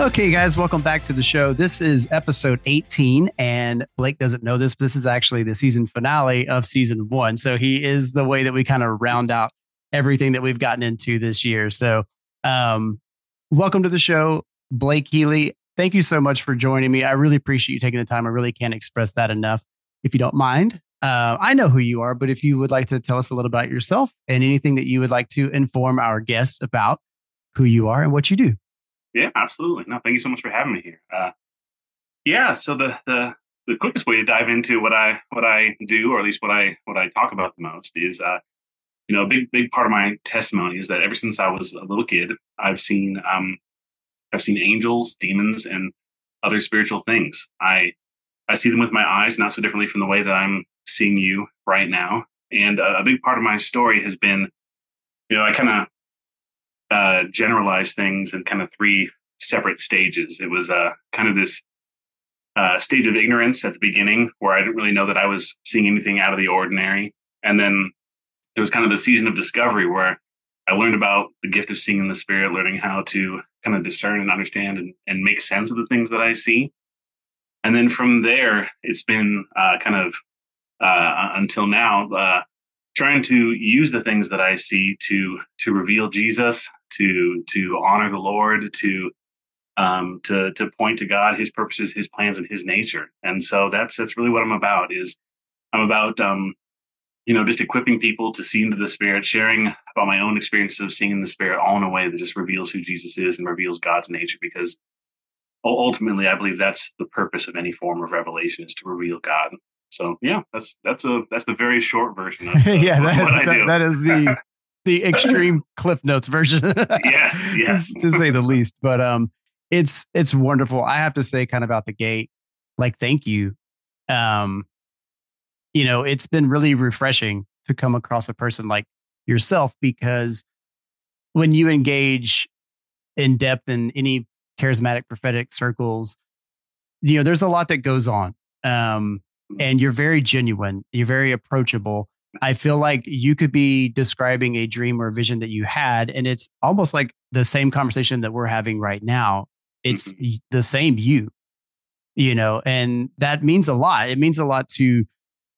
Okay, guys, welcome back to the show. This is episode 18, and Blake doesn't know this, but this is actually the season finale of season 1. So he is the way that we kind of round out everything that we've gotten into this year. So welcome to the show, Blake Healy. Thank you so much for joining me. I really appreciate you taking the time. I really can't express that enough. If you don't mind, I know who you are, but if you would like to tell us a little about yourself and anything that you would like to inform our guests about who you are and what you do. Yeah, absolutely. No, thank you so much for having me here. So the quickest way to dive into what I do, or at least what I talk about the most, is a big part of my testimony is that ever since I was a little kid, I've seen angels, demons, and other spiritual things. I see them with my eyes, not so differently from the way that I'm seeing you right now. And a big part of my story has been, I kind of generalize things in kind of 3 separate stages. It was kind of this stage of ignorance at the beginning where I didn't really know that I was seeing anything out of the ordinary. And then it was kind of the season of discovery where I learned about the gift of seeing in the spirit, learning how to kind of discern and understand and make sense of the things that I see. And then from there, it's been until now, trying to use the things that I see to reveal Jesus, to honor the Lord, to point to God, His purposes, His plans, and His nature. And so that's really what I'm about. I'm about just equipping people to see into the Spirit, sharing about my own experiences of seeing in the Spirit, all in a way that just reveals who Jesus is and reveals God's nature. Because ultimately, I believe that's the purpose of any form of revelation, is to reveal God. So yeah, that's the very short version of what I do. That is the extreme Cliff Notes version. Yes, to say the least. But it's wonderful. I have to say, kind of out the gate, like, thank you. It's been really refreshing to come across a person like yourself, because when you engage in depth in any charismatic prophetic circles, there's a lot that goes on. And you're very genuine. You're very approachable. I feel like you could be describing a dream or a vision that you had, and it's almost like the same conversation that we're having right now. It's the same and that means a lot. It means a lot to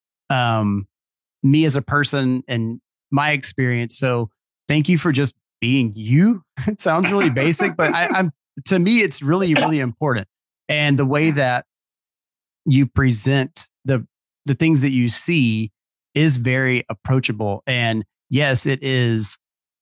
me as a person and my experience. So thank you for just being you. It sounds really basic, but to me, it's really, really important. And the way that you present the things that you see is very approachable. And yes, it is,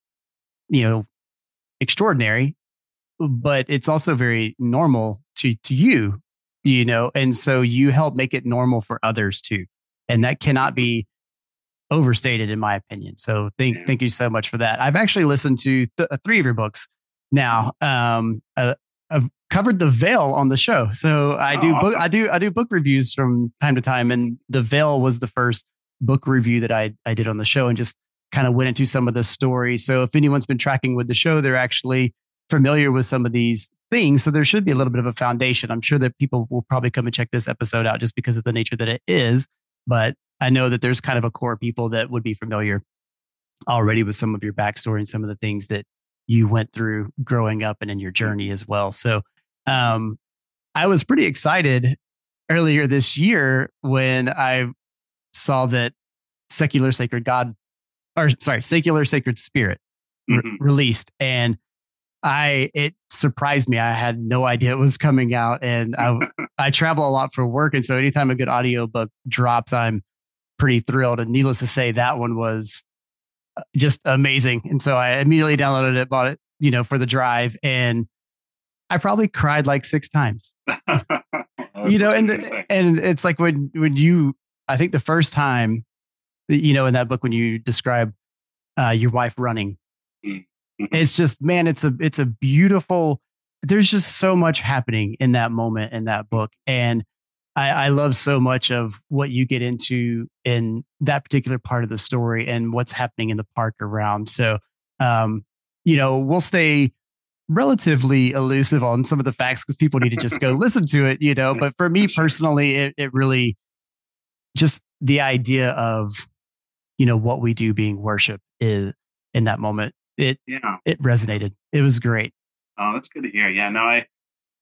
extraordinary, but it's also very normal to you, and so you help make it normal for others too. And that cannot be overstated, in my opinion. So thank you so much for that. I've actually listened to 3 of your books now. I've covered The Veil on the show. So awesome. I do book reviews from time to time, and The Veil was the first book review that I did on the show, and just kind of went into some of the stories. So if anyone's been tracking with the show, they're actually familiar with some of these things. So there should be a little bit of a foundation. I'm sure that people will probably come and check this episode out just because of the nature that it is. But I know that there's kind of a core people that would be familiar already with some of your backstory and some of the things that you went through growing up and in your journey as well. So I was pretty excited earlier this year when I saw that Secular Sacred Spirit released, and it surprised me. I had no idea it was coming out, and I travel a lot for work, and so anytime a good audiobook drops, I'm pretty thrilled. And needless to say, that one was just amazing. And so I immediately downloaded it, bought it, for the drive, and I probably cried like 6 times. And it's like when you, I think the first time, in that book, when you describe your wife running, it's just, man, it's a beautiful, there's just so much happening in that moment in that book. And I love so much of what you get into in that particular part of the story and what's happening in the park around. So, we'll stay relatively elusive on some of the facts because people need to just go listen to it, But for me personally, it really just the idea of, what we do being worship is in that moment. It resonated. It was great. Oh, that's good to hear. Yeah, no,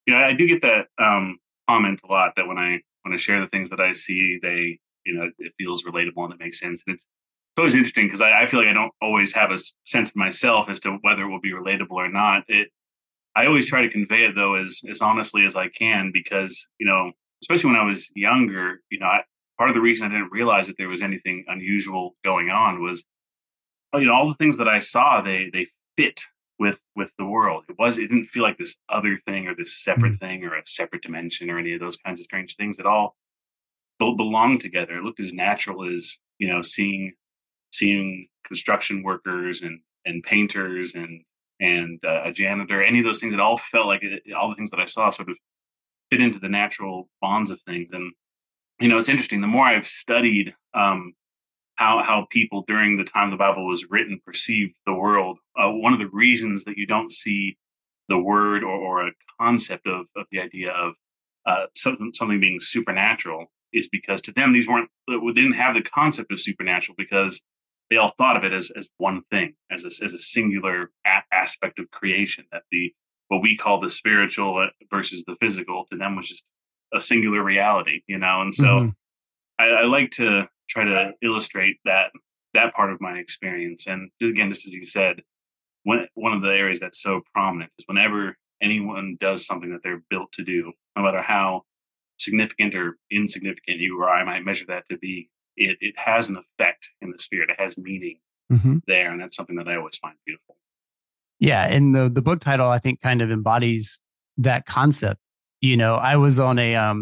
I do get that comment a lot that when I share the things that I see, they it feels relatable and it makes sense. And it's always interesting because I feel like I don't always have a sense of myself as to whether it will be relatable or not. I always try to convey it though as honestly as I can because especially when I was younger, part of the reason I didn't realize that there was anything unusual going on was all the things that I saw, they fit with the world. It didn't feel like this other thing or this separate Mm. thing or a separate dimension or any of those kinds of strange things. It all belonged together. It looked as natural as seeing construction workers and painters and a janitor. Any of those things, it all felt like all the things that I saw sort of fit into the natural bonds of things. And it's interesting. The more I've studied how people during the time the Bible was written perceived the world. One of the reasons that you don't see the word or a concept of the idea of something being supernatural is because to them they didn't have the concept of supernatural because they all thought of it as one thing, as a singular aspect of creation. That the what we call the spiritual versus the physical to them was just a singular reality, and so Hmm. I like to try to illustrate that part of my experience. And again, just as you said, one of the areas that's so prominent is whenever anyone does something that they're built to do, no matter how significant or insignificant you or I might measure that to be, it has an effect in the spirit. It has meaning Hmm. there, and that's something that I always find beautiful. Yeah, and the book title I think kind of embodies that concept. I was on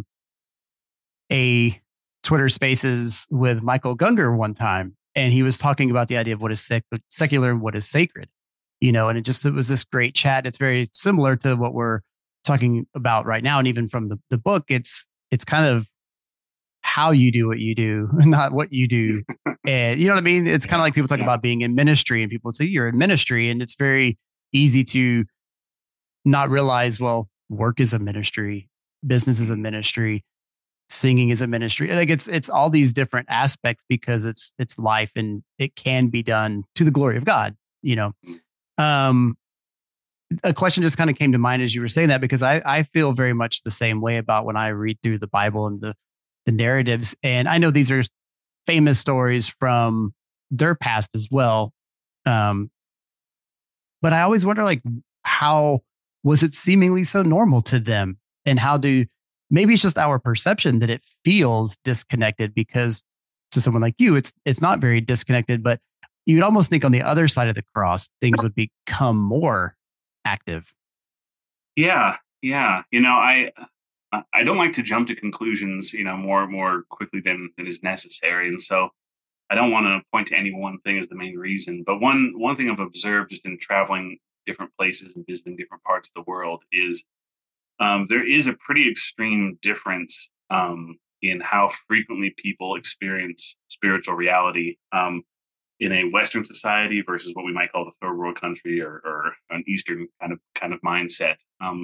a Twitter Spaces with Michael Gunger one time, and he was talking about the idea of what is secular and what is sacred. And it was this great chat. It's very similar to what we're talking about right now, and even from the book, it's kind of how you do what you do, not what you do. And you know what I mean? It's kind of Yeah, like people talk yeah, about being in ministry, and people would say you're in ministry, and it's very easy to not realize, well, work is a ministry, business is a mhm, ministry, singing is a ministry. Like it's all these different aspects because it's life and it can be done to the glory of God, you know. mhm. Um a question just kind of came to mind as you were saying that because I feel very much the same way about when I read through the Bible and the narratives. And I know these are famous stories from their past as well. Um, but I always wonder like how was it seemingly so normal to them? And how do maybe it's just our perception that it feels disconnected because to someone like you, it's not very disconnected, but you'd almost think on the other side of the cross, things would become more active. Yeah, yeah. I don't like to jump to conclusions, more quickly than is necessary, and so I don't want to point to any one thing as the main reason. But one thing I've observed just in traveling different places and visiting different parts of the world is there is a pretty extreme difference in how frequently people experience spiritual reality in a Western society versus what we might call the third world country or an Eastern kind of mindset.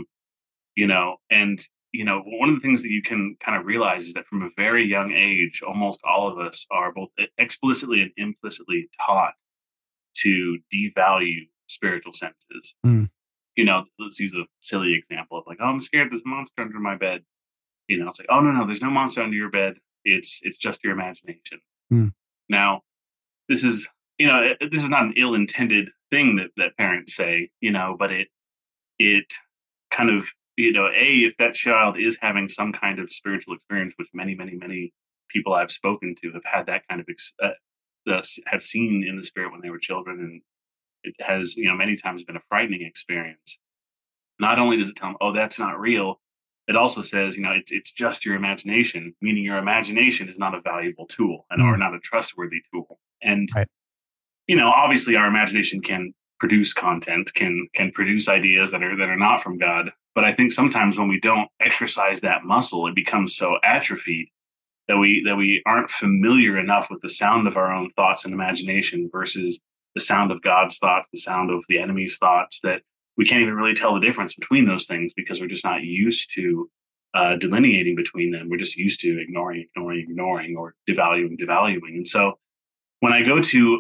And one of the things that you can kind of realize is that from a very young age, almost all of us are both explicitly and implicitly taught to devalue spiritual senses. Mm, Let's use a silly example of like, oh, I'm scared there's a monster under my bed. It's like, oh no, there's no monster under your bed. It's just your imagination. mm, Now, this is this is not an ill-intended thing that parents say, but it kind of if that child is having some kind of spiritual experience, which many people I've spoken to have had that kind of have seen in the spirit when they were children, and it has many times been a frightening experience. Not only does it tell them, oh, that's not real, it also says, it's just your imagination, meaning your imagination is not a valuable tool and or mm, not a trustworthy tool. And right. obviously our imagination can produce content, can produce ideas that are not from God. But I think sometimes when we don't exercise that muscle, it becomes so atrophied that we aren't familiar enough with the sound of our own thoughts and imagination versus the sound of God's thoughts, the sound of the enemy's thoughts, that we can't even really tell the difference between those things because we're just not used to delineating between them. We're just used to ignoring, or devaluing. And so when I go to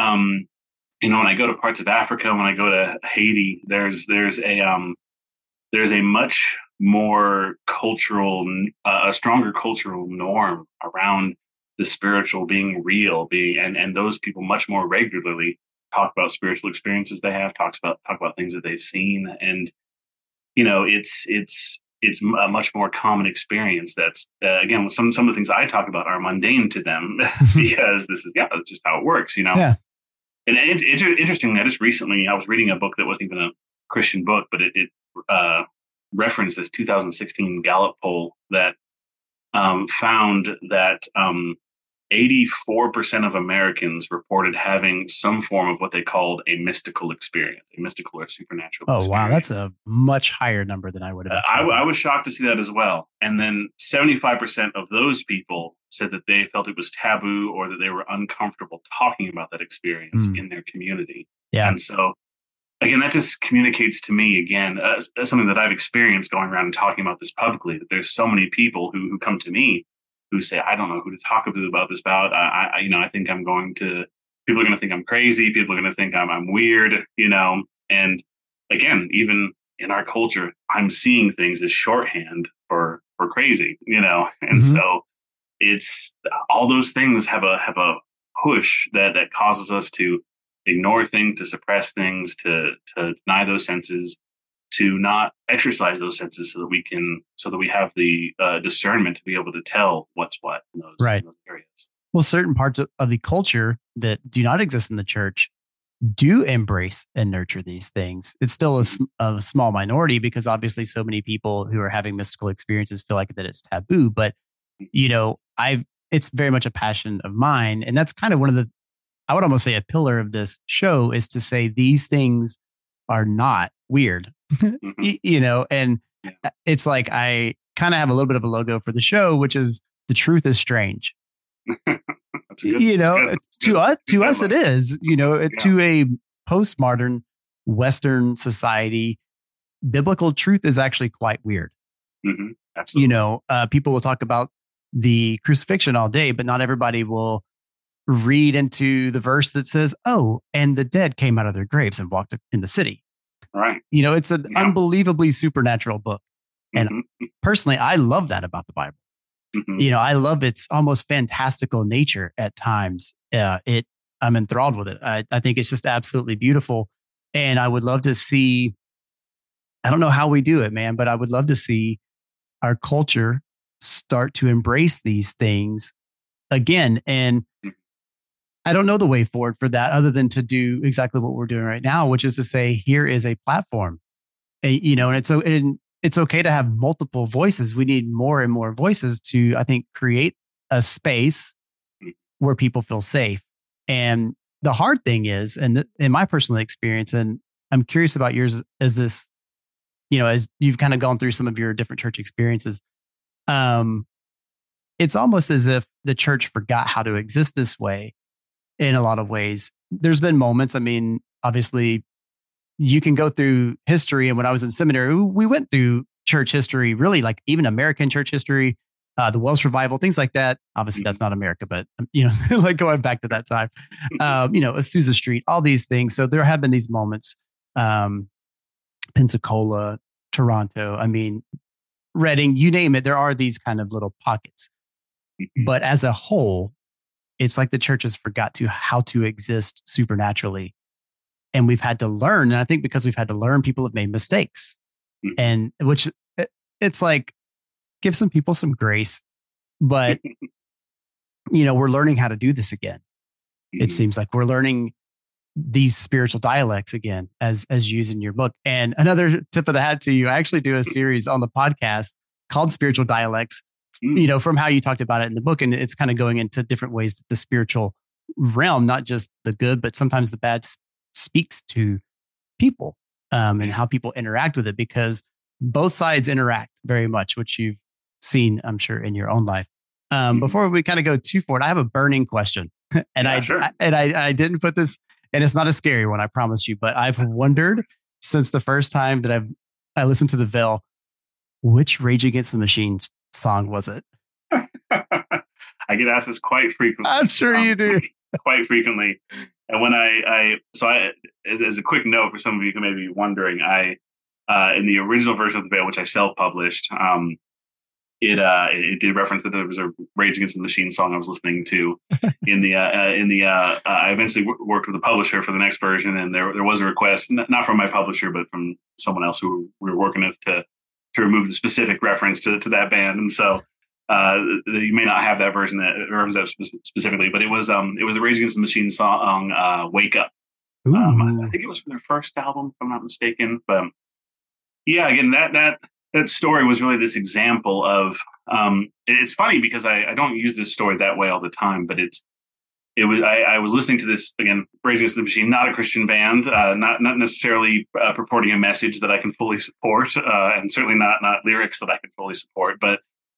when I go to parts of Africa, when I go to Haiti, there's there's a much more cultural, a stronger cultural norm around the spiritual being real, being and those people much more regularly talk about spiritual experiences they have, talk about things that they've seen, and it's a much more common experience. That's again, some of the things I talk about are mundane to them because that's just how it works, Yeah. And it's interesting. I was reading a book that wasn't even a Christian book, but it referenced this 2016 Gallup poll that found that 84% of Americans reported having some form of what they called a mystical experience, a mystical or supernatural Oh, experience. wow. That's a much higher number than I would have expected. I was shocked to see that as well. And then 75% of those people said that they felt it was taboo or that they were uncomfortable talking about that experience in their community. Yeah. And so, again, that just communicates to me, again, something that I've experienced going around and talking about this publicly, that there's so many people who come to me who say, I don't know who to talk about this about. I think people are going to think I'm crazy. People are going to think I'm weird, and again, even in our culture, I'm seeing things as shorthand for crazy, and so it's all those things have a push that causes us to ignore things, to suppress things, to deny those senses, to not exercise those senses so that we have the discernment to be able to tell what's what in those areas. Well, certain parts of the culture that do not exist in the church do embrace and nurture these things. It's still a small minority because obviously so many people who are having mystical experiences feel like that it's taboo. But, it's very much a passion of mine. And that's kind of I would almost say a pillar of this show is to say these things are not weird. And it's like I kind of have a little bit of a logo for the show, which is the truth is strange. To us it is, to a postmodern Western society, biblical truth is actually quite weird. Absolutely. People will talk about the crucifixion all day, but not everybody will read into the verse that says, "Oh, and the dead came out of their graves and walked in the city." Right. It's an unbelievably supernatural book. And personally, I love that about the Bible. I love its almost fantastical nature at times. I'm enthralled with it. I think it's just absolutely beautiful. And I would love to see, I don't know how we do it, man, but I would love to see our culture start to embrace these things again. And I don't know the way forward for that other than to do exactly what we're doing right now, which is to say, here is a platform, and it's okay to have multiple voices. We need more and more voices to, I think, create a space where people feel safe. And the hard thing is, and in my personal experience, and I'm curious about yours, as this, as you've kind of gone through some of your different church experiences, it's almost as if the church forgot how to exist this way. In a lot of ways, there's been moments. I mean, obviously, you can go through history. And when I was in seminary, we went through church history, really like even American church history, the Welsh revival, things like that. Obviously, that's not America, but like going back to that time, Azusa Street, all these things. So there have been these moments, Pensacola, Toronto. I mean, Reading, you name it. There are these kind of little pockets, but as a whole, it's like the church has forgot how to exist supernaturally. And we've had to learn. And I think because we've had to learn, people have made mistakes. And which it's like, give some people some grace. But, we're learning how to do this again. It seems like we're learning these spiritual dialects again, as used in your book. And another tip of the hat to you, I actually do a series on the podcast called Spiritual Dialects, from how you talked about it in the book. And it's kind of going into different ways that the spiritual realm, not just the good, but sometimes the bad, speaks to people and how people interact with it, because both sides interact very much, which you've seen, I'm sure, in your own life. Before we kind of go too forward, I have a burning question. And I didn't put this, and it's not a scary one, I promise you, but I've wondered since the first time that I listened to The Veil, which Rage Against the Machine song was it? I get asked this quite frequently. I'm sure you do. Quite frequently. And when as a quick note for some of you who may be wondering, I in the original version of the Veil, which I self-published, it did reference that there was a Rage Against the Machine song I was listening to. I eventually worked with a publisher for the next version, and there was a request, not from my publisher, but from someone else who we were working with to remove the specific reference to that band. And so you may not have that version that specifically, but it was the Rage Against the Machine song "Wake Up." I think it was from their first album, if I'm not mistaken. But yeah, again, that story was really this example of. It's funny because I don't use this story that way all the time, but I was listening to this again, Rage Against the Machine, not a Christian band, not necessarily purporting a message that I can fully support, and certainly not lyrics that I can fully support. But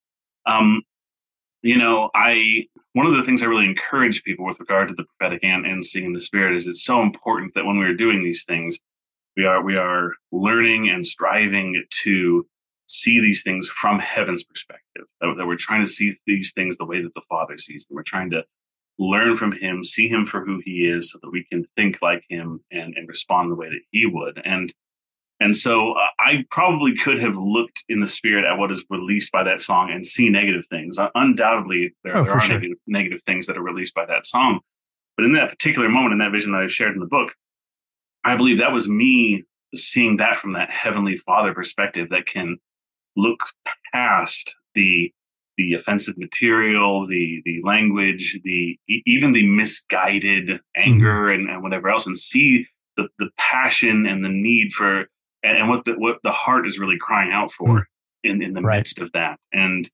one of the things I really encourage people with regard to the prophetic and seeing in the Spirit is it's so important that when we are doing these things, we are learning and striving to see these things from heaven's perspective, that we're trying to see these things the way that the Father sees them. We're trying to learn from him, see him for who he is, so that we can think like him and respond the way that he would. And so I probably could have looked in the Spirit at what is released by that song and see negative things. Undoubtedly, there are sure. negative things that are released by that song. But in that particular moment, in that vision that I shared in the book, I believe that was me seeing that from that Heavenly Father perspective that can look past the offensive material, the language, even the misguided anger and whatever else, and see the passion and the need for and what the heart is really crying out for in the midst of that. And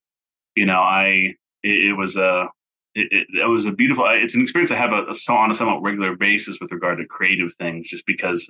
it was a beautiful. It's an experience I have on a somewhat regular basis with regard to creative things, just because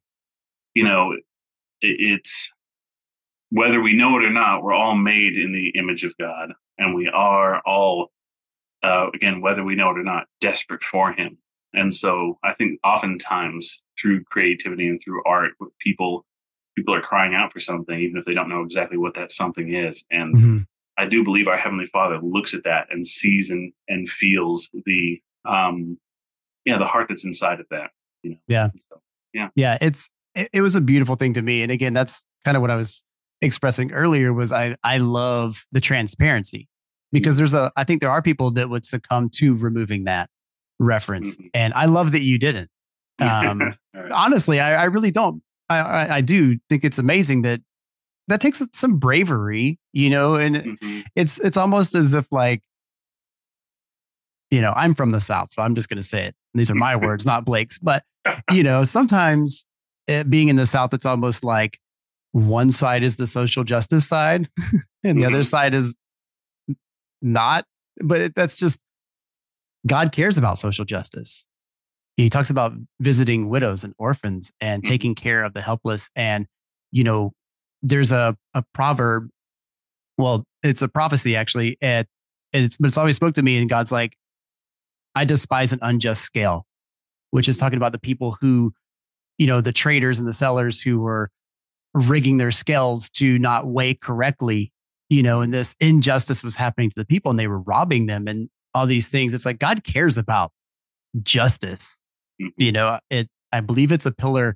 it's. Whether we know it or not, we're all made in the image of God, and we are all, again, whether we know it or not, desperate for him. And so I think oftentimes through creativity and through art, people are crying out for something, even if they don't know exactly what that something is. And I do believe our Heavenly Father looks at that and sees and feels the heart that's inside of that. Yeah. So, yeah. It was a beautiful thing to me. And again, that's kind of what I was expressing earlier was I love the transparency, because I think there are people that would succumb to removing that reference. And I love that you didn't. Right. Honestly, I really don't. I do think it's amazing that takes some bravery, and it's almost as if like, I'm from the South, so I'm just going to say it. These are my words, not Blake's, but sometimes being in the South, it's almost like, one side is the social justice side and the other side is not, but that's just, God cares about social justice. He talks about visiting widows and orphans and taking care of the helpless. And, there's a proverb. Well, it's a prophecy actually. But it's always spoke to me, and God's like, I despise an unjust scale, which is talking about the people who, the traders and the sellers who were rigging their scales to not weigh correctly, and this injustice was happening to the people and they were robbing them and all these things. It's like God cares about justice. I believe it's a pillar,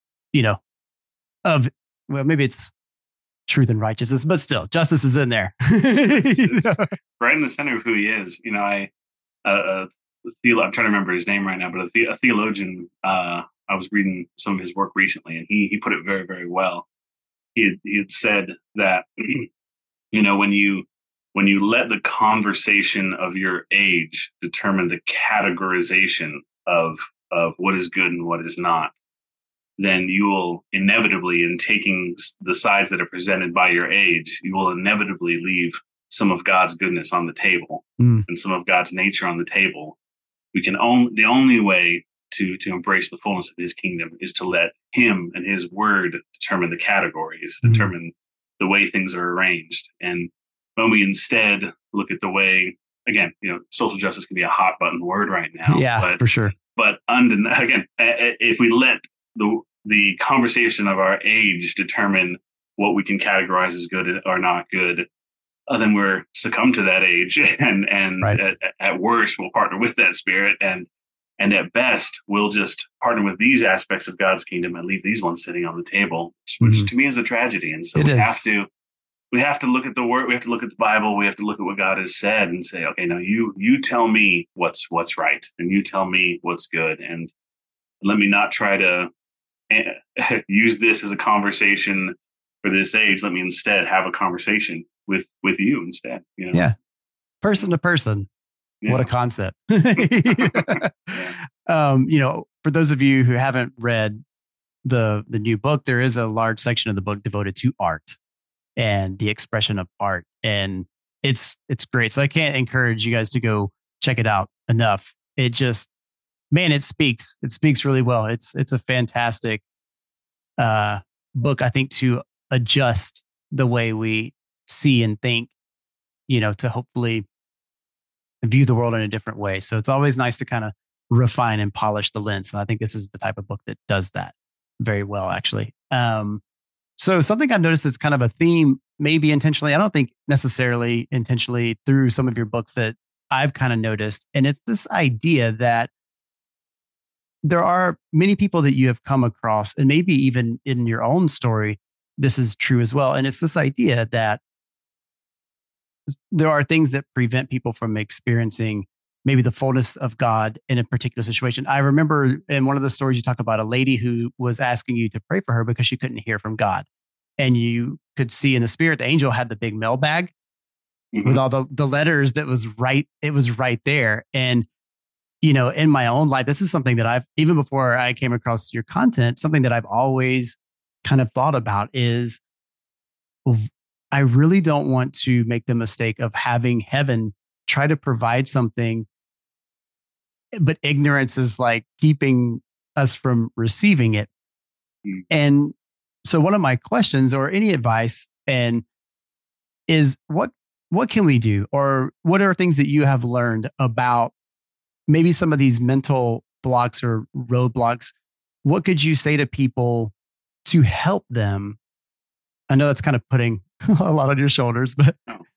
of, well, maybe it's truth and righteousness, but still justice is in there. It's right in the center of who he is. I'm trying to remember his name right now, but a theologian, I was reading some of his work recently, and he put it very, very well. He had said that, when you let the conversation of your age determine the categorization of what is good and what is not, then you will inevitably, in taking the sides that are presented by your age, you will inevitably leave some of God's goodness on the table and some of God's nature on the table. The only way to embrace the fullness of his kingdom is to let him and his word determine the categories, determine the way things are arranged. And when we instead look at the way, again, social justice can be a hot button word right now. Yeah, for sure. But again, if we let the conversation of our age determine what we can categorize as good or not good, then we're succumb to that age, and right. at worst, we'll partner with that spirit and And at best, we'll just partner with these aspects of God's kingdom and leave these ones sitting on the table, which to me is a tragedy. And so It we is. have to look at the word. We have to look at the Bible. We have to look at what God has said and say, okay, now you tell me what's right, and you tell me what's good, and let me not try to use this as a conversation for this age. Let me instead have a conversation with you instead. Yeah, person to person. Yeah. What a concept. Yeah. For those of you who haven't read the new book, there is a large section of the book devoted to art and the expression of art. And it's great. So I can't encourage you guys to go check it out enough. It just, man, it speaks really well. It's a fantastic book, I think, to adjust the way we see and think, to hopefully view the world in a different way. So it's always nice to kind of refine and polish the lens. And I think this is the type of book that does that very well, actually. So something I've noticed is kind of a theme, maybe intentionally, I don't think necessarily intentionally, through some of your books that I've kind of noticed. And it's this idea that there are many people that you have come across, and maybe even in your own story, this is true as well. And it's this idea that there are things that prevent people from experiencing maybe the fullness of God in a particular situation. I remember in one of the stories you talk about a lady who was asking you to pray for her because she couldn't hear from God. And you could see in the spirit, the angel had the big mail bag with all the letters that was right. It was right there. And, in my own life, this is something that even before I came across your content, something that I've always kind of thought about is I really don't want to make the mistake of having heaven try to provide something, but ignorance is like keeping us from receiving it. And so one of my questions, or any advice, is what can we do, or what are things that you have learned about maybe some of these mental blocks or roadblocks? What could you say to people to help them? I know that's kind of putting a lot on your shoulders, but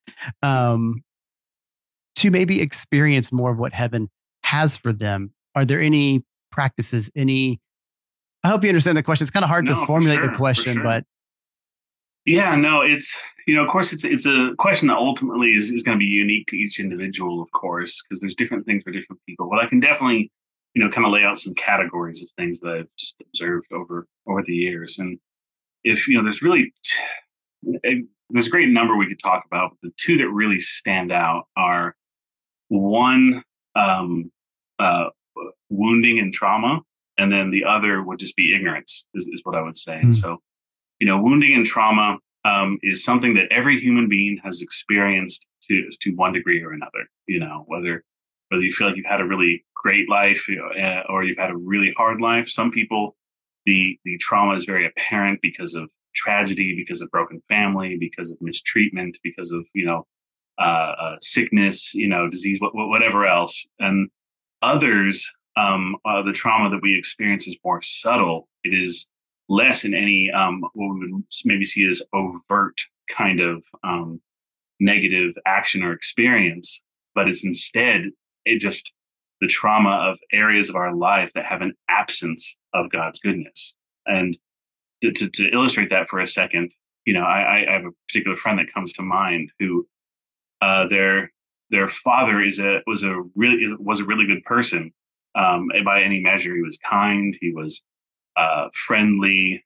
to maybe experience more of what heaven has for them. Are there any practices, I hope you understand the question. It's kind of hard to formulate the question, but. Yeah, no, it's, of course, it's a question that ultimately is going to be unique to each individual, of course, because there's different things for different people. But I can definitely, kind of lay out some categories of things that I've just observed over the years. And if, there's a great number we could talk about, but the two that really stand out are one, wounding and trauma, and then the other would just be ignorance, is what I would say. And so, wounding and trauma is something that every human being has experienced to one degree or another. Whether you feel like you've had a really great life or you've had a really hard life. Some people, the trauma is very apparent because of tragedy, because of broken family, because of mistreatment, because of sickness, disease, whatever else. And others, the trauma that we experience is more subtle. It is less in any what we would maybe see as overt kind of negative action or experience, but it's instead the trauma of areas of our life that have an absence of God's goodness. And to illustrate that for a second, I have a particular friend that comes to mind who their father was a really good person by any measure. He was kind. He was friendly.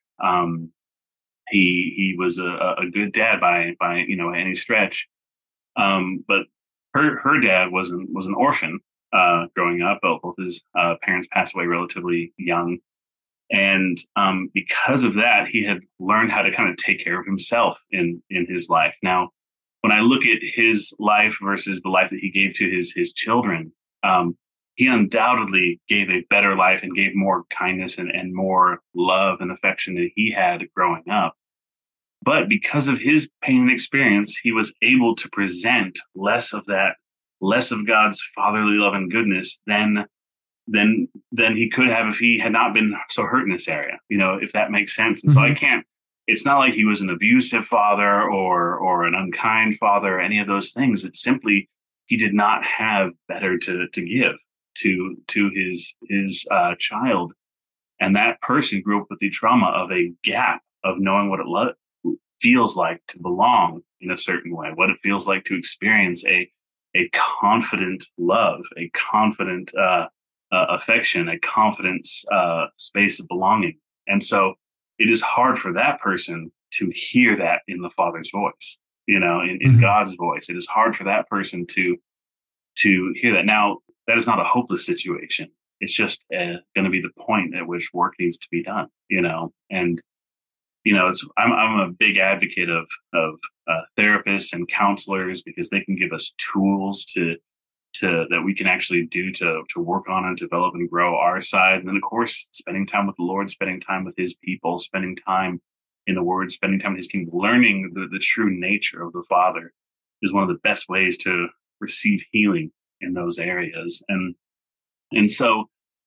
He was a good dad by any stretch. But her dad was an orphan growing up. Both his parents passed away relatively young, and because of that, he had learned how to kind of take care of himself in his life. Now, when I look at his life versus the life that he gave to his children, he undoubtedly gave a better life and gave more kindness and more love and affection than he had growing up. But because of his pain and experience, he was able to present less of God's fatherly love and goodness than he could have if he had not been so hurt in this area, if that makes sense. And so it's not like he was an abusive father or an unkind father or any of those things. It's simply, he did not have better to give. to his child, and that person grew up with the trauma of a gap of knowing what it feels like to belong in a certain way, what it feels like to experience a confident love, a confident affection, a confident space of belonging. And so it is hard for that person to hear that in the Father's voice, in God's voice. It is hard for that person to hear that. Now, that is not a hopeless situation. It's just going to be the point at which work needs to be done, and I'm a big advocate of therapists and counselors, because they can give us tools to that we can actually do to work on and develop and grow our side. And then, of course, spending time with the Lord, spending time with His people, spending time in the Word, spending time in His kingdom, learning the true nature of the Father is one of the best ways to receive healing in those areas. And so,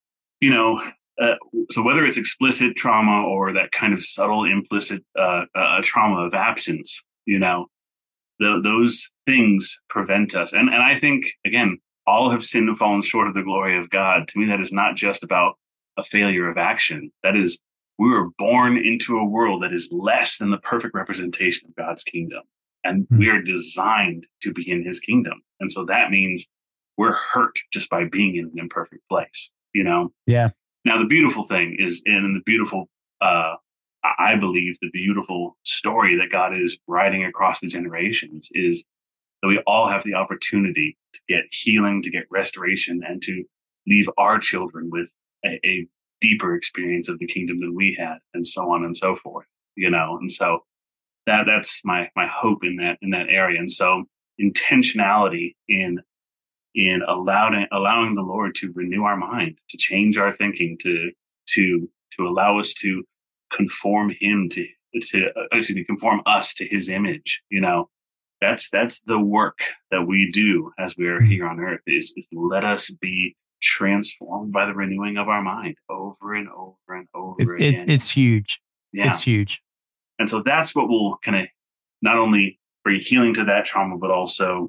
so whether it's explicit trauma or that kind of subtle, implicit trauma of absence, those things prevent us. And I think, again, all have sinned and fallen short of the glory of God. To me, that is not just about a failure of action. That is, we were born into a world that is less than the perfect representation of God's kingdom. And we are designed to be in His kingdom. And so that means we're hurt just by being in an imperfect place, Yeah. Now, the beautiful thing is, and the beautiful, I believe the beautiful story that God is writing across the generations is that we all have the opportunity to get healing, to get restoration, and to leave our children with a deeper experience of the kingdom than we had, and so on and so forth, And so that's my hope in that area. And so intentionality in allowing the Lord to renew our mind, to change our thinking, to allow us to conform conform us to His image. That's the work that we do as we are here on earth, is let us be transformed by the renewing of our mind over and over and over again. It's huge. Yeah. It's huge. And so that's what will kind of not only bring healing to that trauma, but also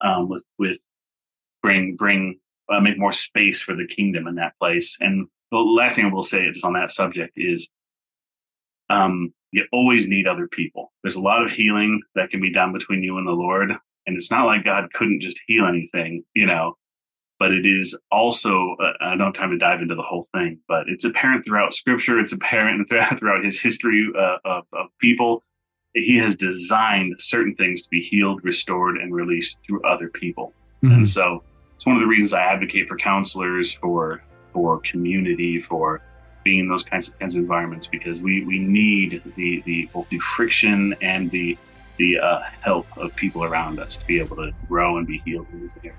make more space for the kingdom in that place. And the last thing I will say just on that subject is, you always need other people. There's a lot of healing that can be done between you and the Lord. And it's not like God couldn't just heal anything, but it is also, I don't have time to dive into the whole thing, but it's apparent throughout Scripture. It's apparent throughout His history of people. He has designed certain things to be healed, restored, and released through other people. And so it's one of the reasons I advocate for counselors, for community, for being in those kinds of environments, because we need the both the friction and the help of people around us to be able to grow and be healed in these areas.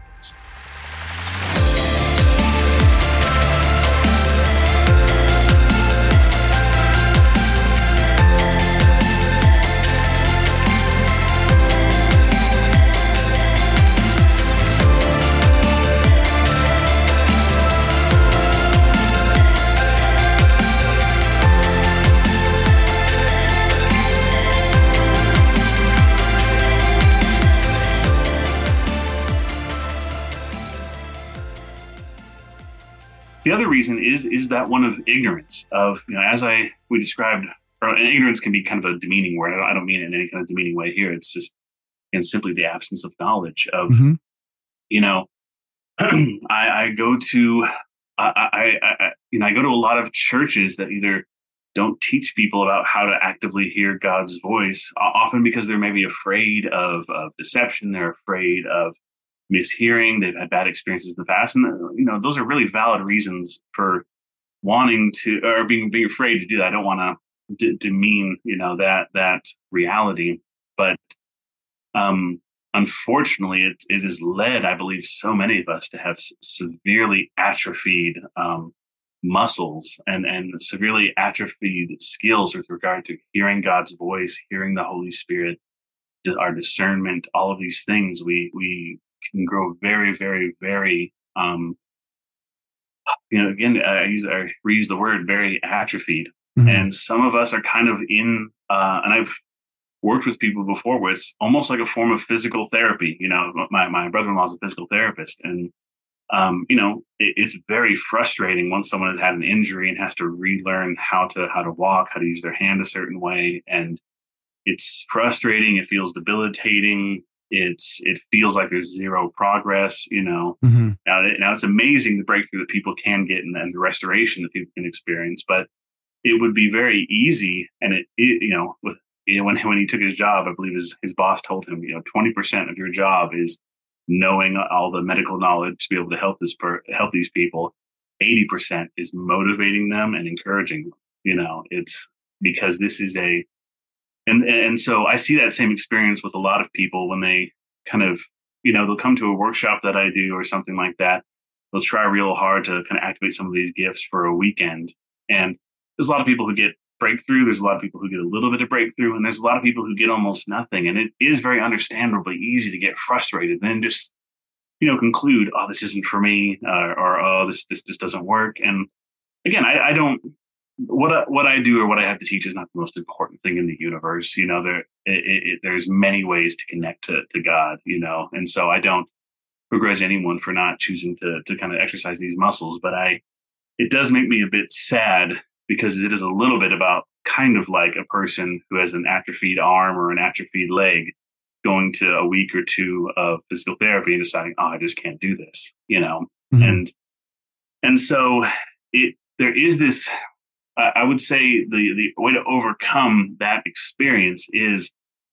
The other reason is that one of ignorance of, as we described, and ignorance can be kind of a demeaning word. I don't mean it in any kind of demeaning way here. It's just, and simply the absence of knowledge of, I go to, I go to a lot of churches that either don't teach people about how to actively hear God's voice, often because they're maybe afraid of deception. They're afraid of mishearing. They've had bad experiences in the past. And, those are really valid reasons for wanting to, or being afraid to do that. I don't want to demean, that reality. But unfortunately, it has led, I believe, so many of us to have severely atrophied muscles and severely atrophied skills with regard to hearing God's voice, hearing the Holy Spirit, our discernment, all of these things. We can grow very, very, very, again, I reuse the word very atrophied. And some of us are kind of in, and I've worked with people before where it's almost like a form of physical therapy. My brother-in-law is a physical therapist, and it's very frustrating once someone has had an injury and has to relearn how to walk, how to use their hand a certain way, and it's frustrating. It feels debilitating. It feels like there's zero progress. Mm-hmm. Now it's amazing the breakthrough that people can get and the restoration that people can experience, but it would be very easy. And when he took his job, I believe his boss told him, 20% of your job is knowing all the medical knowledge to be able to help these people. 80% is motivating them and encouraging them. It's because this is and so I see that same experience with a lot of people when they kind of, they'll come to a workshop that I do or something like that. They'll try real hard to kind of activate some of these gifts for a weekend. And there's a lot of people who get breakthrough. There's a lot of people who get a little bit of breakthrough. And there's a lot of people who get almost nothing. And it is very understandably easy to get frustrated and then just, conclude, oh, this isn't for me, or oh, this doesn't work. And again, I don't, what I do or what I have to teach is not the most important thing in the universe. There's many ways to connect to God, and so I don't begrudge anyone for not choosing to kind of exercise these muscles. But it does make me a bit sad because it is a little bit about kind of like a person who has an atrophied arm or an atrophied leg going to a week or two of physical therapy and deciding, oh, I just can't do this, Mm-hmm. and so there is this. I would say the way to overcome that experience is,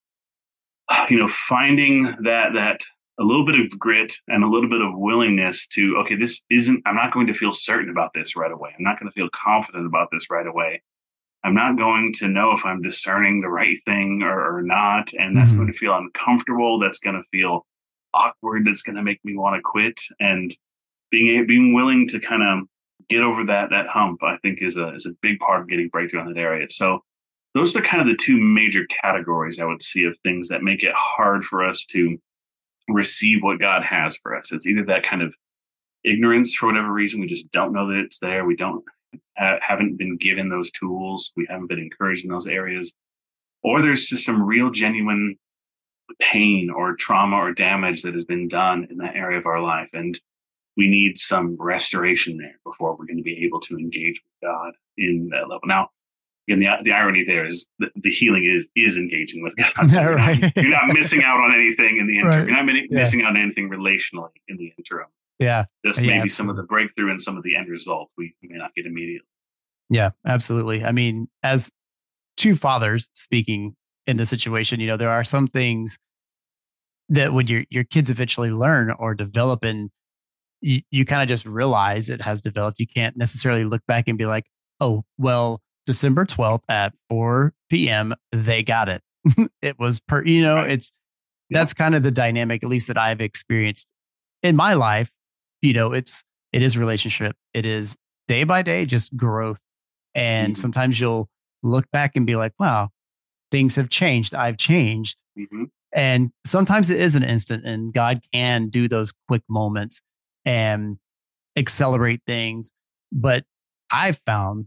finding that a little bit of grit and a little bit of willingness to, okay, I'm not going to feel certain about this right away. I'm not going to feel confident about this right away. I'm not going to know if I'm discerning the right thing or not. And that's going to feel uncomfortable. That's going to feel awkward. That's going to make me want to quit. And being willing to kind of get over that hump, I think is a big part of getting breakthrough in that area. So those are kind of the two major categories I would see of things that make it hard for us to receive what God has for us. It's either that kind of ignorance for whatever reason. We just don't know that it's there. We haven't been given those tools. We haven't been encouraged in those areas. Or there's just some real genuine pain or trauma or damage that has been done in that area of our life. And we need some restoration there before we're going to be able to engage with God in that level. Now, again, the irony there is the healing is engaging with God. So you're not missing out on anything in the interim. Right. You're not missing out on anything relationally in the interim. Yeah. Just maybe some of the breakthrough and some of the end result we may not get immediately. Yeah, absolutely. I mean, as two fathers speaking in this situation, there are some things that when your kids eventually learn or develop, and you kind of just realize it has developed. You can't necessarily look back and be like, oh, well, December 12th at 4 p.m., they got it. It was right. That's kind of the dynamic, at least that I've experienced in my life. It is relationship. It is day by day, just growth. And sometimes you'll look back and be like, wow, things have changed. I've changed. Mm-hmm. And sometimes it is an instant, and God can do those quick moments and accelerate things. But I've found,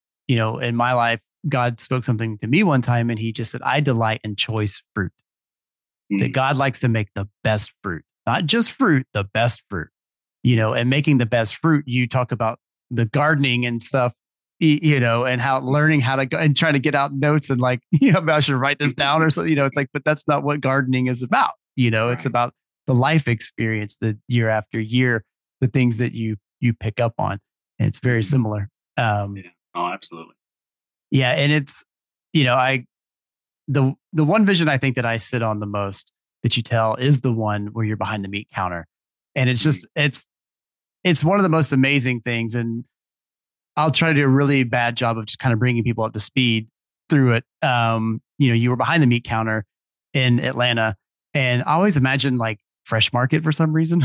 in my life, God spoke something to me one time, and he just said, I delight in choice fruit. That God likes to make the best fruit, not just fruit, the best fruit, and making the best fruit. You talk about the gardening and stuff, and how learning how to go and trying to get out notes and like, I should write this down or something, it's like, but that's not what gardening is about. Right. It's about the life experience, the year after year, the things that you pick up on. And it's very similar. Oh, absolutely. Yeah. And it's, the one vision I think that I sit on the most that you tell is the one where you're behind the meat counter. And it's just, it's one of the most amazing things. And I'll try to do a really bad job of just kind of bringing people up to speed through it. You were behind the meat counter in Atlanta, and I always imagine like Fresh Market for some reason.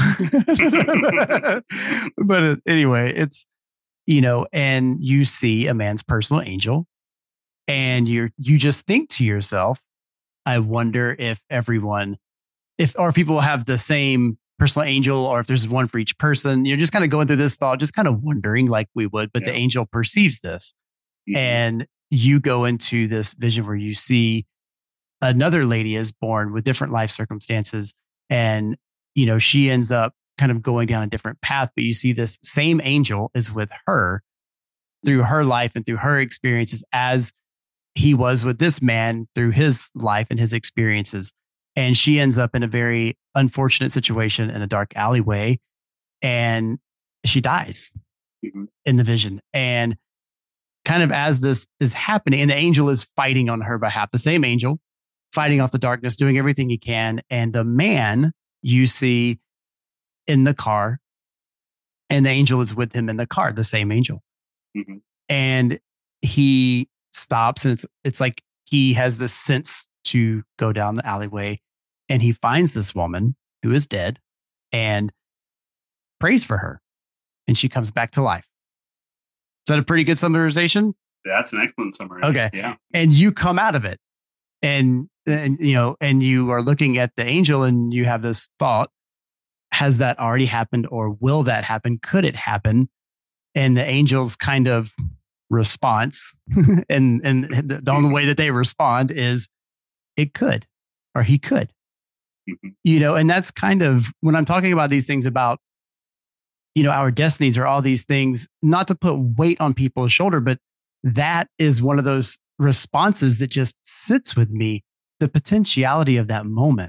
But anyway, it's, and you see a man's personal angel, and you just think to yourself, I wonder if people have the same personal angel, or if there's one for each person. You're just kind of going through this thought, just kind of wondering like we would, but the angel perceives this. Mm-hmm. And you go into this vision where you see another lady is born with different life circumstances. And, she ends up kind of going down a different path, but you see this same angel is with her through her life and through her experiences as he was with this man through his life and his experiences. And she ends up in a very unfortunate situation in a dark alleyway, and she dies in the vision. And kind of as this is happening, and the angel is fighting on her behalf, the same angel fighting off the darkness, doing everything he can. And the man you see in the car, and the angel is with him in the car, the same angel. Mm-hmm. And he stops, and it's like he has this sense to go down the alleyway, and he finds this woman who is dead and prays for her, and she comes back to life. Is that a pretty good summarization? That's an excellent summary. Okay. Yeah. And you come out of it, and you are looking at the angel, and you have this thought: has that already happened, or will that happen? Could it happen? And the angel's kind of response, and the only way that they respond is it could, or he could. Mm-hmm. And that's kind of when I'm talking about these things about, our destinies or all these things, not to put weight on people's shoulder, but that is one of those responses that just sits with me. The potentiality of that moment,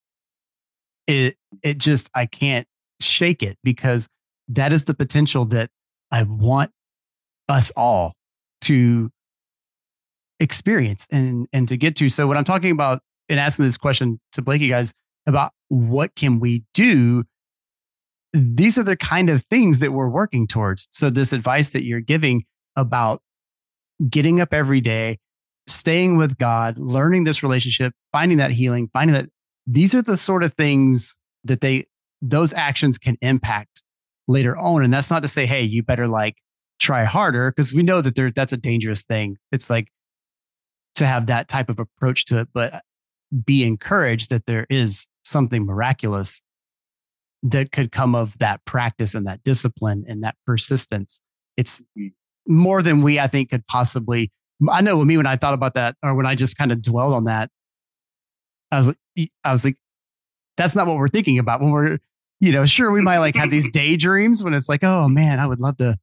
it just, I can't shake it, because that is the potential that I want us all to experience and to get to. So when I'm talking about and asking this question to Blakey guys about what can we do, these are the kind of things that we're working towards. So this advice that you're giving about getting up every day, staying with God, learning this relationship, finding that healing, finding that these are the sort of things that those actions can impact later on. And that's not to say, hey, you better try harder, because we know that that's a dangerous thing. It's like to have that type of approach to it, but be encouraged that there is something miraculous that could come of that practice and that discipline and that persistence. It's more than we, I think, could possibly. I know with me, when I thought about that, or when I just kind of dwelled on that, I was like, that's not what we're thinking about when we're, sure, we might have these daydreams when it's like, oh man, I would love to,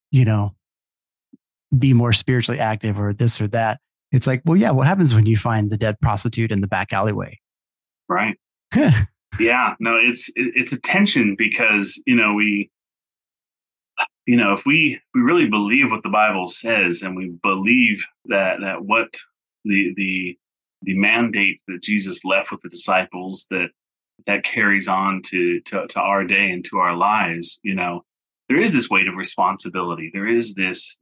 be more spiritually active or this or that. It's like, well, yeah, what happens when you find the dead prostitute in the back alleyway? Right. Yeah, no, it's a tension, because, if we really believe what the Bible says, and we believe that what the mandate that Jesus left with the disciples, that carries on to our day and to our lives, there is this weight of responsibility. There is this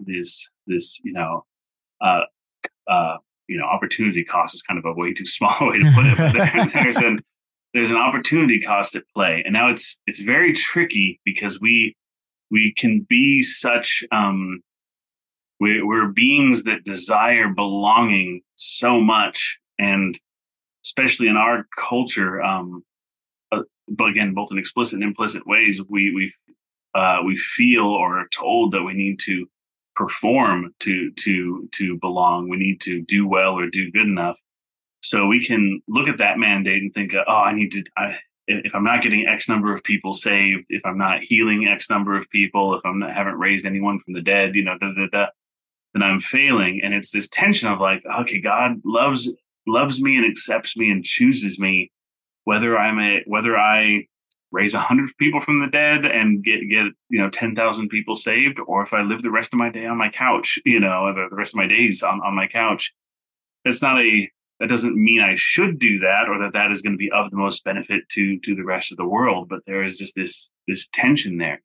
opportunity cost is kind of a way too small way to put it, but there's an opportunity cost at play. And now it's very tricky, because we can be such we're beings that desire belonging so much, and especially in our culture, but again, both in explicit and implicit ways, we feel or are told that we need to perform to belong. We need to do well or do good enough. So we can look at that mandate and think, if I'm not getting X number of people saved, if I'm not healing X number of people, if haven't raised anyone from the dead, then I'm failing. And it's this tension of okay, God loves me and accepts me and chooses me, whether I raise 100 people from the dead and get 10,000 people saved, or if I live the rest of my day on my couch, the rest of my days on my couch. That doesn't mean I should do that, or that is going to be of the most benefit to the rest of the world. But there is just this tension there.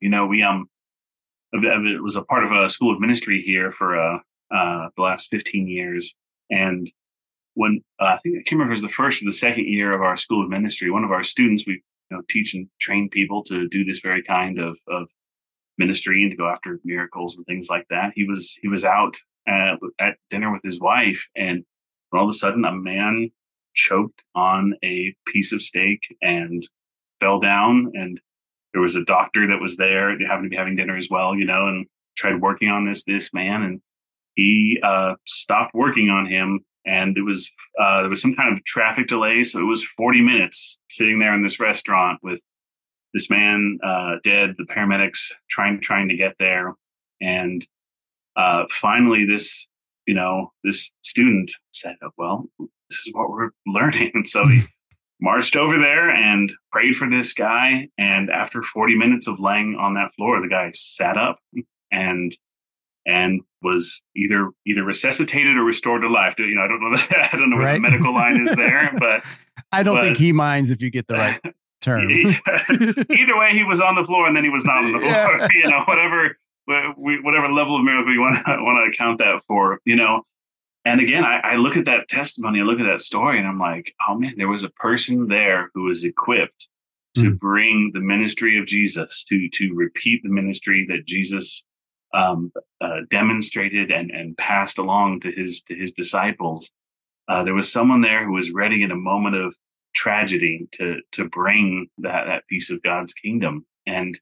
It was a part of a school of ministry here for the last 15 years. And when I can't remember if it was the first or the second year of our school of ministry, one of our students, we teach and train people to do this very kind of ministry and to go after miracles and things like that. He was out at dinner with his wife, and all of a sudden a man choked on a piece of steak and fell down. And there was a doctor that was there. They happened to be having dinner as well, and tried working on this man. And he stopped working on him. And there was some kind of traffic delay. So it was 40 minutes sitting there in this restaurant with this man dead. The paramedics trying to get there, and finally, this student said, "Well, this is what we're learning." And so he marched over there and prayed for this guy. And after 40 minutes of laying on that floor, the guy sat up and was either resuscitated or restored to life. I don't know that I don't know where the medical line is there, but I don't think he minds if you get the right term. Either way, he was on the floor and then he was not on the floor. Whatever level of miracle you want to account that for. And again, I look at that testimony, I look at that story, and I'm like, oh man, there was a person there who was equipped to bring the ministry of Jesus, to repeat the ministry that Jesus demonstrated and passed along to his disciples. There was someone there who was ready in a moment of tragedy to bring that piece of God's kingdom. And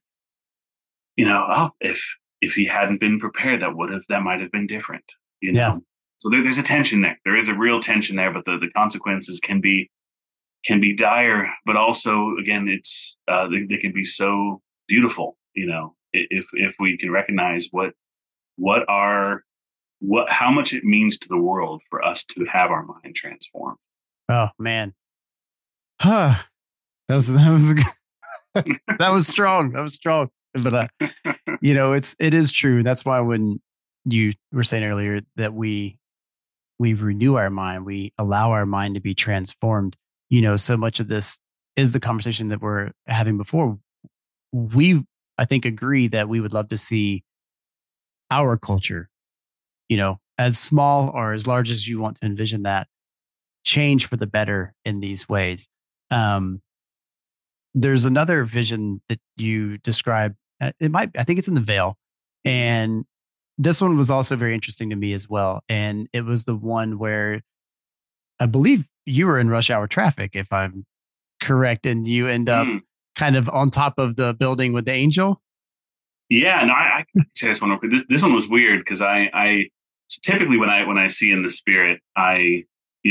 if he hadn't been prepared, that might have been different. Yeah. So there's a tension there. There is a real tension there, but the consequences can be dire, but also again, it's they can be so beautiful. If we can recognize how much it means to the world for us to have our mind transformed. Oh man, that was that was strong. That was strong. But it is true. That's why when you were saying earlier that we renew our mind, we allow our mind to be transformed. So much of this is the conversation that we're having before. I think, agree that we would love to see our culture, as small or as large as you want to envision that, change for the better in these ways. There's another vision that you describe. I think it's in the Veil. And this one was also very interesting to me as well. And it was the one where I believe you were in rush hour traffic, if I'm correct, and you end up kind of on top of the building with the angel. Yeah, no, I say this one. This one was weird because so typically when I see in the spirit, it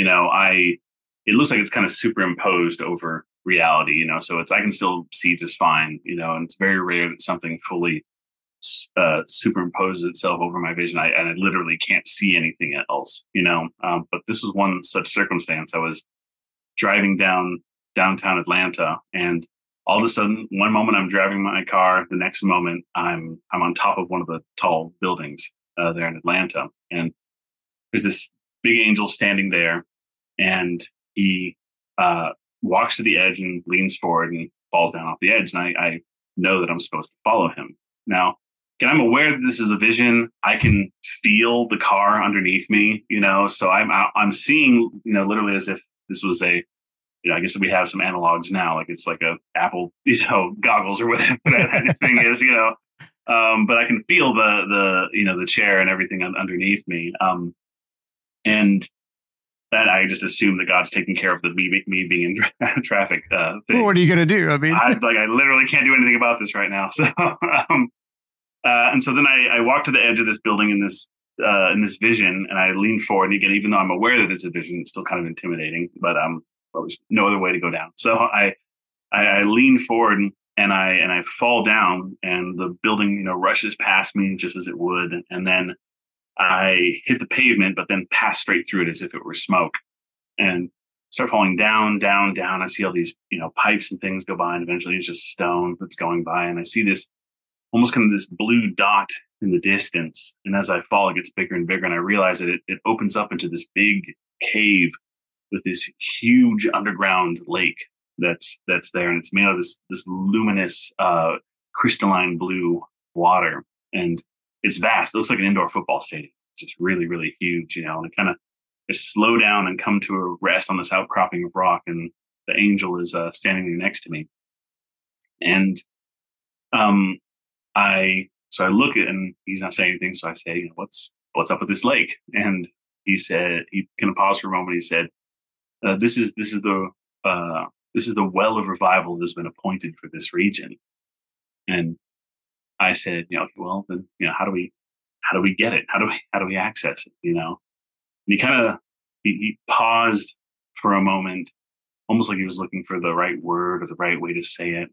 looks like it's kind of superimposed over reality, so I can still see just fine, and it's very rare that something fully superimposes itself over my vision. I literally can't see anything else, but this was one such circumstance. I was driving downtown Atlanta, and all of a sudden, one moment I'm driving my car, the next moment I'm on top of one of the tall buildings there in Atlanta, and there's this big angel standing there, and he walks to the edge and leans forward and falls down off the edge, and I know that I'm supposed to follow him. Now, again, I'm aware that this is a vision. I can feel the car underneath me, so I'm seeing, literally as if this was I guess we have some analogs now, like it's like a Apple, goggles or whatever that thing is, but I can feel the chair and everything underneath me. And that I just assume that God's taking care of me being in traffic thing. Well, what are you going to do? I mean, I literally can't do anything about this right now. So, and so then I walk to the edge of this building in this vision, and I lean forward. And again, even though I'm aware that it's a vision, it's still kind of intimidating, but there was no other way to go down. So I lean forward and I fall down, and the building, rushes past me just as it would. And then I hit the pavement, but then pass straight through it as if it were smoke, and start falling down, down, down. I see all these, pipes and things go by, and eventually it's just stone that's going by. And I see this almost kind of this blue dot in the distance. And as I fall, it gets bigger and bigger. And I realize that it opens up into this big cave with this huge underground lake that's there. And it's made of this luminous, crystalline blue water. And it's vast. It looks like an indoor football stadium. It's just really, really huge, and I kind of slow down and come to a rest on this outcropping of rock. And the angel is standing there next to me. And I look at, and he's not saying anything. So I say, what's up with this lake? And he said, he kind of paused for a moment. He said, this is the well of revival that has been appointed for this region. And I said, well, then, how do we get it? How do we access it? And he kind of, he paused for a moment, almost like he was looking for the right word or the right way to say it.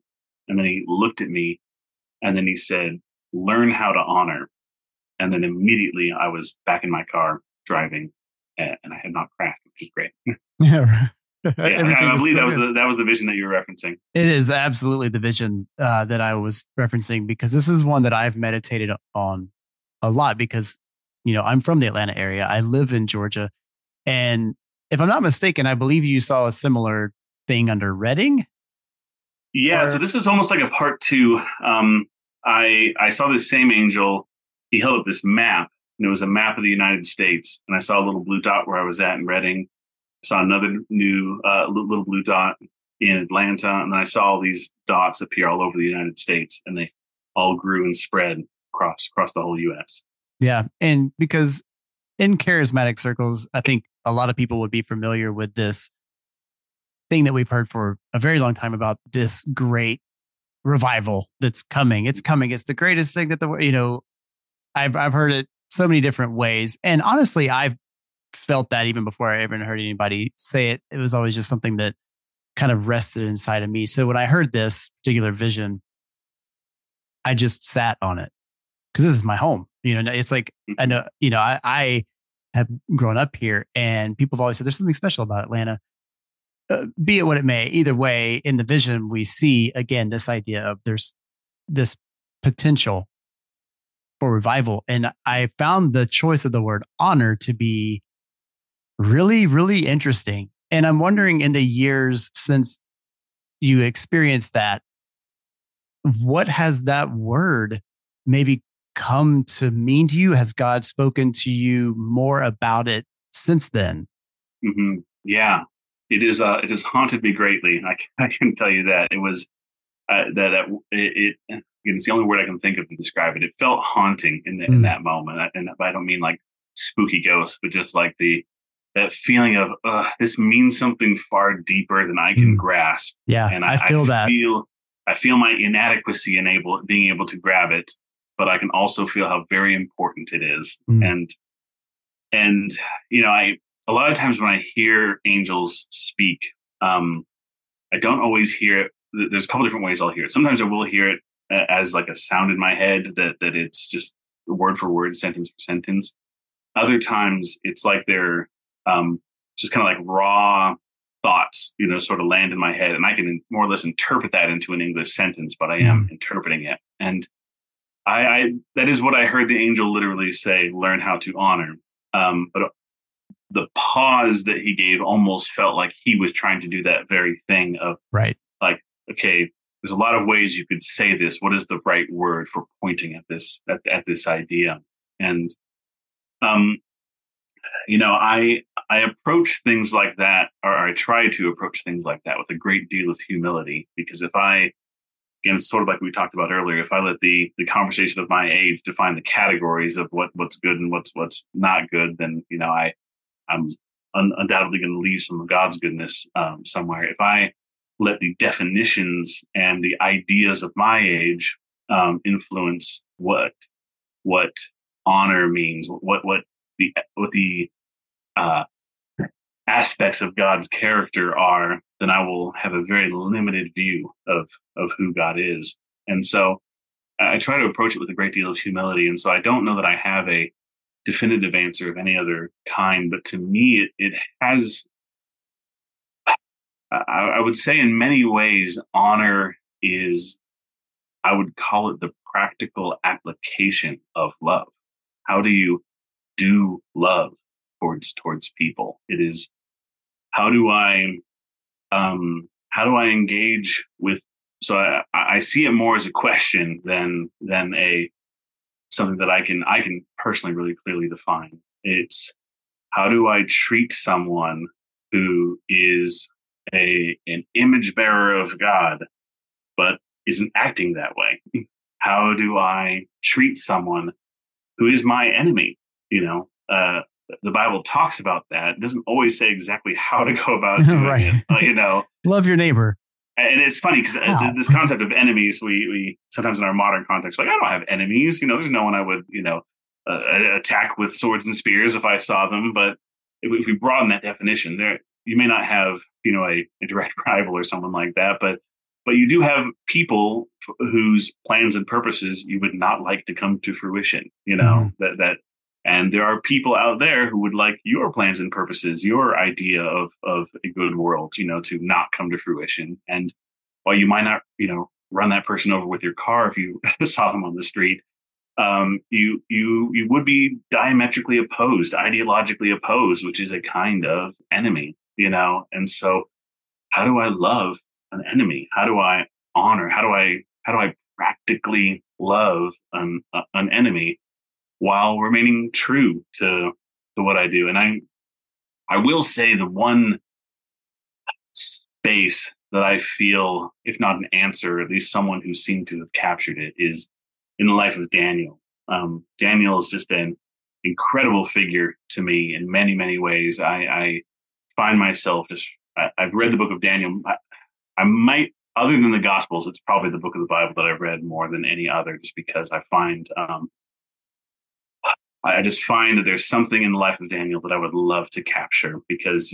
And then he looked at me and then he said, learn how to honor. And then immediately I was back in my car driving and I had not crashed, which is great. Yeah. Yeah, I believe that was the vision that you were referencing. It is absolutely the vision that I was referencing, because this is one that I've meditated on a lot because, I'm from the Atlanta area. I live in Georgia. And if I'm not mistaken, I believe you saw a similar thing under Reading. Yeah. So this was almost like a part two. I saw this same angel. He held up this map, and it was a map of the United States. And I saw a little blue dot where I was at in Reading. Saw another new little blue dot in Atlanta, and then I saw all these dots appear all over the United States, and they all grew and spread across the whole U.S. Yeah, and because in charismatic circles, I think a lot of people would be familiar with this thing that we've heard for a very long time about this great revival that's coming. It's coming. It's the greatest thing that I've heard it so many different ways, and honestly, I've felt that even before I ever heard anybody say it. It was always just something that kind of rested inside of me. So when I heard this particular vision, I just sat on it because this is my home. It's like, I know, I have grown up here, and people have always said there's something special about Atlanta. Be it what it may, either way, in the vision, we see again this idea of there's this potential for revival. And I found the choice of the word honor to be really, really interesting. And I'm wondering, in the years since you experienced that, what has that word maybe come to mean to you? Has God spoken to you more about it since then? Mm-hmm. Yeah, it is. It has haunted me greatly. I can tell you that it was it's the only word I can think of to describe it. It felt haunting in that moment, and I don't mean like spooky ghosts, but just like that feeling of this means something far deeper than I can grasp. Yeah, and I feel that. I feel my inadequacy in being able to grab it, but I can also feel how very important it is. And a lot of times when I hear angels speak, I don't always hear it. There's a couple different ways I'll hear it. Sometimes I will hear it as like a sound in my head that it's just word for word, sentence for sentence. Other times it's like they're just kind of like raw thoughts, sort of land in my head, and I can more or less interpret that into an English sentence, but I am interpreting it. And I that is what I heard the angel literally say, learn how to honor. But the pause that he gave almost felt like he was trying to do that very thing of right. Like, okay, there's a lot of ways you could say this. What is the right word for pointing at this idea? And I approach things like that, or I try to approach things like that with a great deal of humility, because again, it's sort of like we talked about earlier, if I let the conversation of my age define the categories of what's good and what's not good, then, I'm undoubtedly going to leave some of God's goodness somewhere. If I let the definitions and the ideas of my age influence what honor means, what the aspects of God's character are, then I will have a very limited view of who God is. And so I try to approach it with a great deal of humility. And so I don't know that I have a definitive answer of any other kind, but to me, it has, I would say in many ways, honor is, I would call it the practical application of love. How do you do love towards people? It is, how do I engage with? So I see it more as a question than a something that I can personally really clearly define. It's, how do I treat someone who is an image bearer of God, but isn't acting that way? How do I treat someone who is my enemy? The Bible talks about that. It doesn't always say exactly how to go about doing right. it. Love your neighbor. And it's funny because this concept of enemies, we sometimes in our modern context, like, I don't have enemies. There's no one I would, attack with swords and spears if I saw them. But if we broaden that definition, there, you may not have, a direct rival or someone like that, but but you do have people whose plans and purposes you would not like to come to fruition, Mhm. and there are people out there who would like your plans and purposes, your idea of a good world, to not come to fruition. And while you might not, run that person over with your car if you saw them on the street, you would be diametrically opposed, ideologically opposed, which is a kind of enemy, And so, how do I love an enemy? How do I honor? How do I practically love an enemy while remaining true to what I do? And I will say the one space that I feel, if not an answer, at least someone who seemed to have captured it, is in the life of Daniel. Daniel is just an incredible figure to me in many, many ways. I find myself I've read the book of Daniel. I might, other than the Gospels, it's probably the book of the Bible that I've read more than any other, just because I just find that there's something in the life of Daniel that I would love to capture, because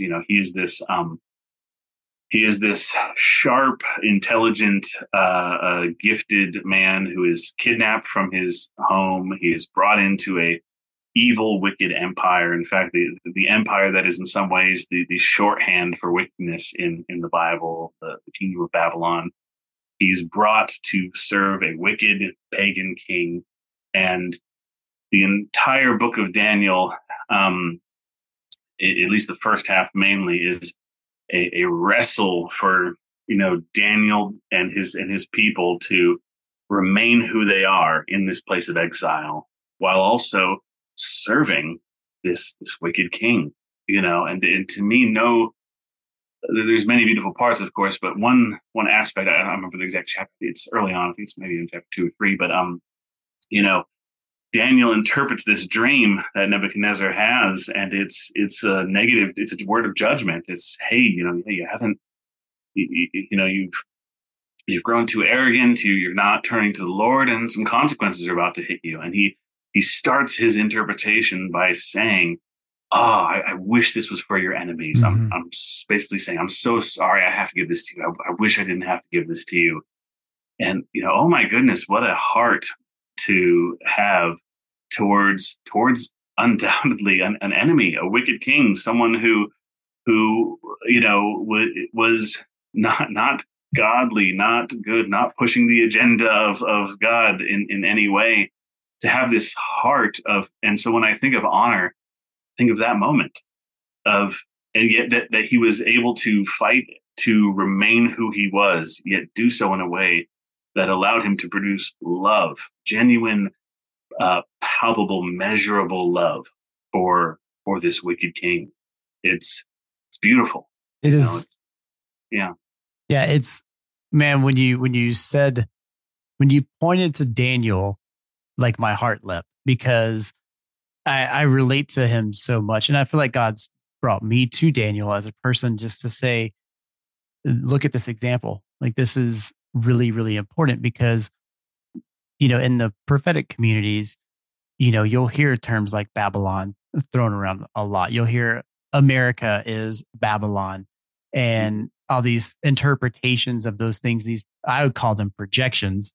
he is this sharp, intelligent, gifted man who is kidnapped from his home. He is brought into a evil, wicked empire. In fact, the empire that is in some ways the shorthand for wickedness in the Bible, the kingdom of Babylon. He's brought to serve a wicked pagan king. And the entire book of Daniel, at least the first half mainly, is a wrestle for Daniel and his people to remain who they are in this place of exile, while also serving this wicked king. And to me, there's many beautiful parts, of course, but one aspect, I don't remember the exact chapter. It's early on. I think it's maybe in chapter 2 or 3. But Daniel interprets this dream that Nebuchadnezzar has, and it's a negative. It's a word of judgment. It's, hey, you haven't, you've grown too arrogant. You're not turning to the Lord, and some consequences are about to hit you. And he starts his interpretation by saying, "Oh, I wish this was for your enemies." Mhm. I'm basically saying, "I'm so sorry I have to give this to you. I wish I didn't have to give this to you." And oh my goodness, what a heart to have towards undoubtedly an enemy, a wicked king, someone who was not godly, not good, not pushing the agenda of God in any way, to have this heart of. And so when I think of honor, think of that moment of, and yet that he was able to fight to remain who he was, yet do so in a way that allowed him to produce love, genuine, palpable, measurable love for this wicked king. It's beautiful. It is. Yeah. Yeah. It's, man, when you pointed to Daniel, like my heart leapt, because I relate to him so much. And I feel like God's brought me to Daniel as a person just to say, look at this example. Like, this is really, really important, because, in the prophetic communities, you'll hear terms like Babylon thrown around a lot. You'll hear America is Babylon, and all these interpretations of those things. These, I would call them projections,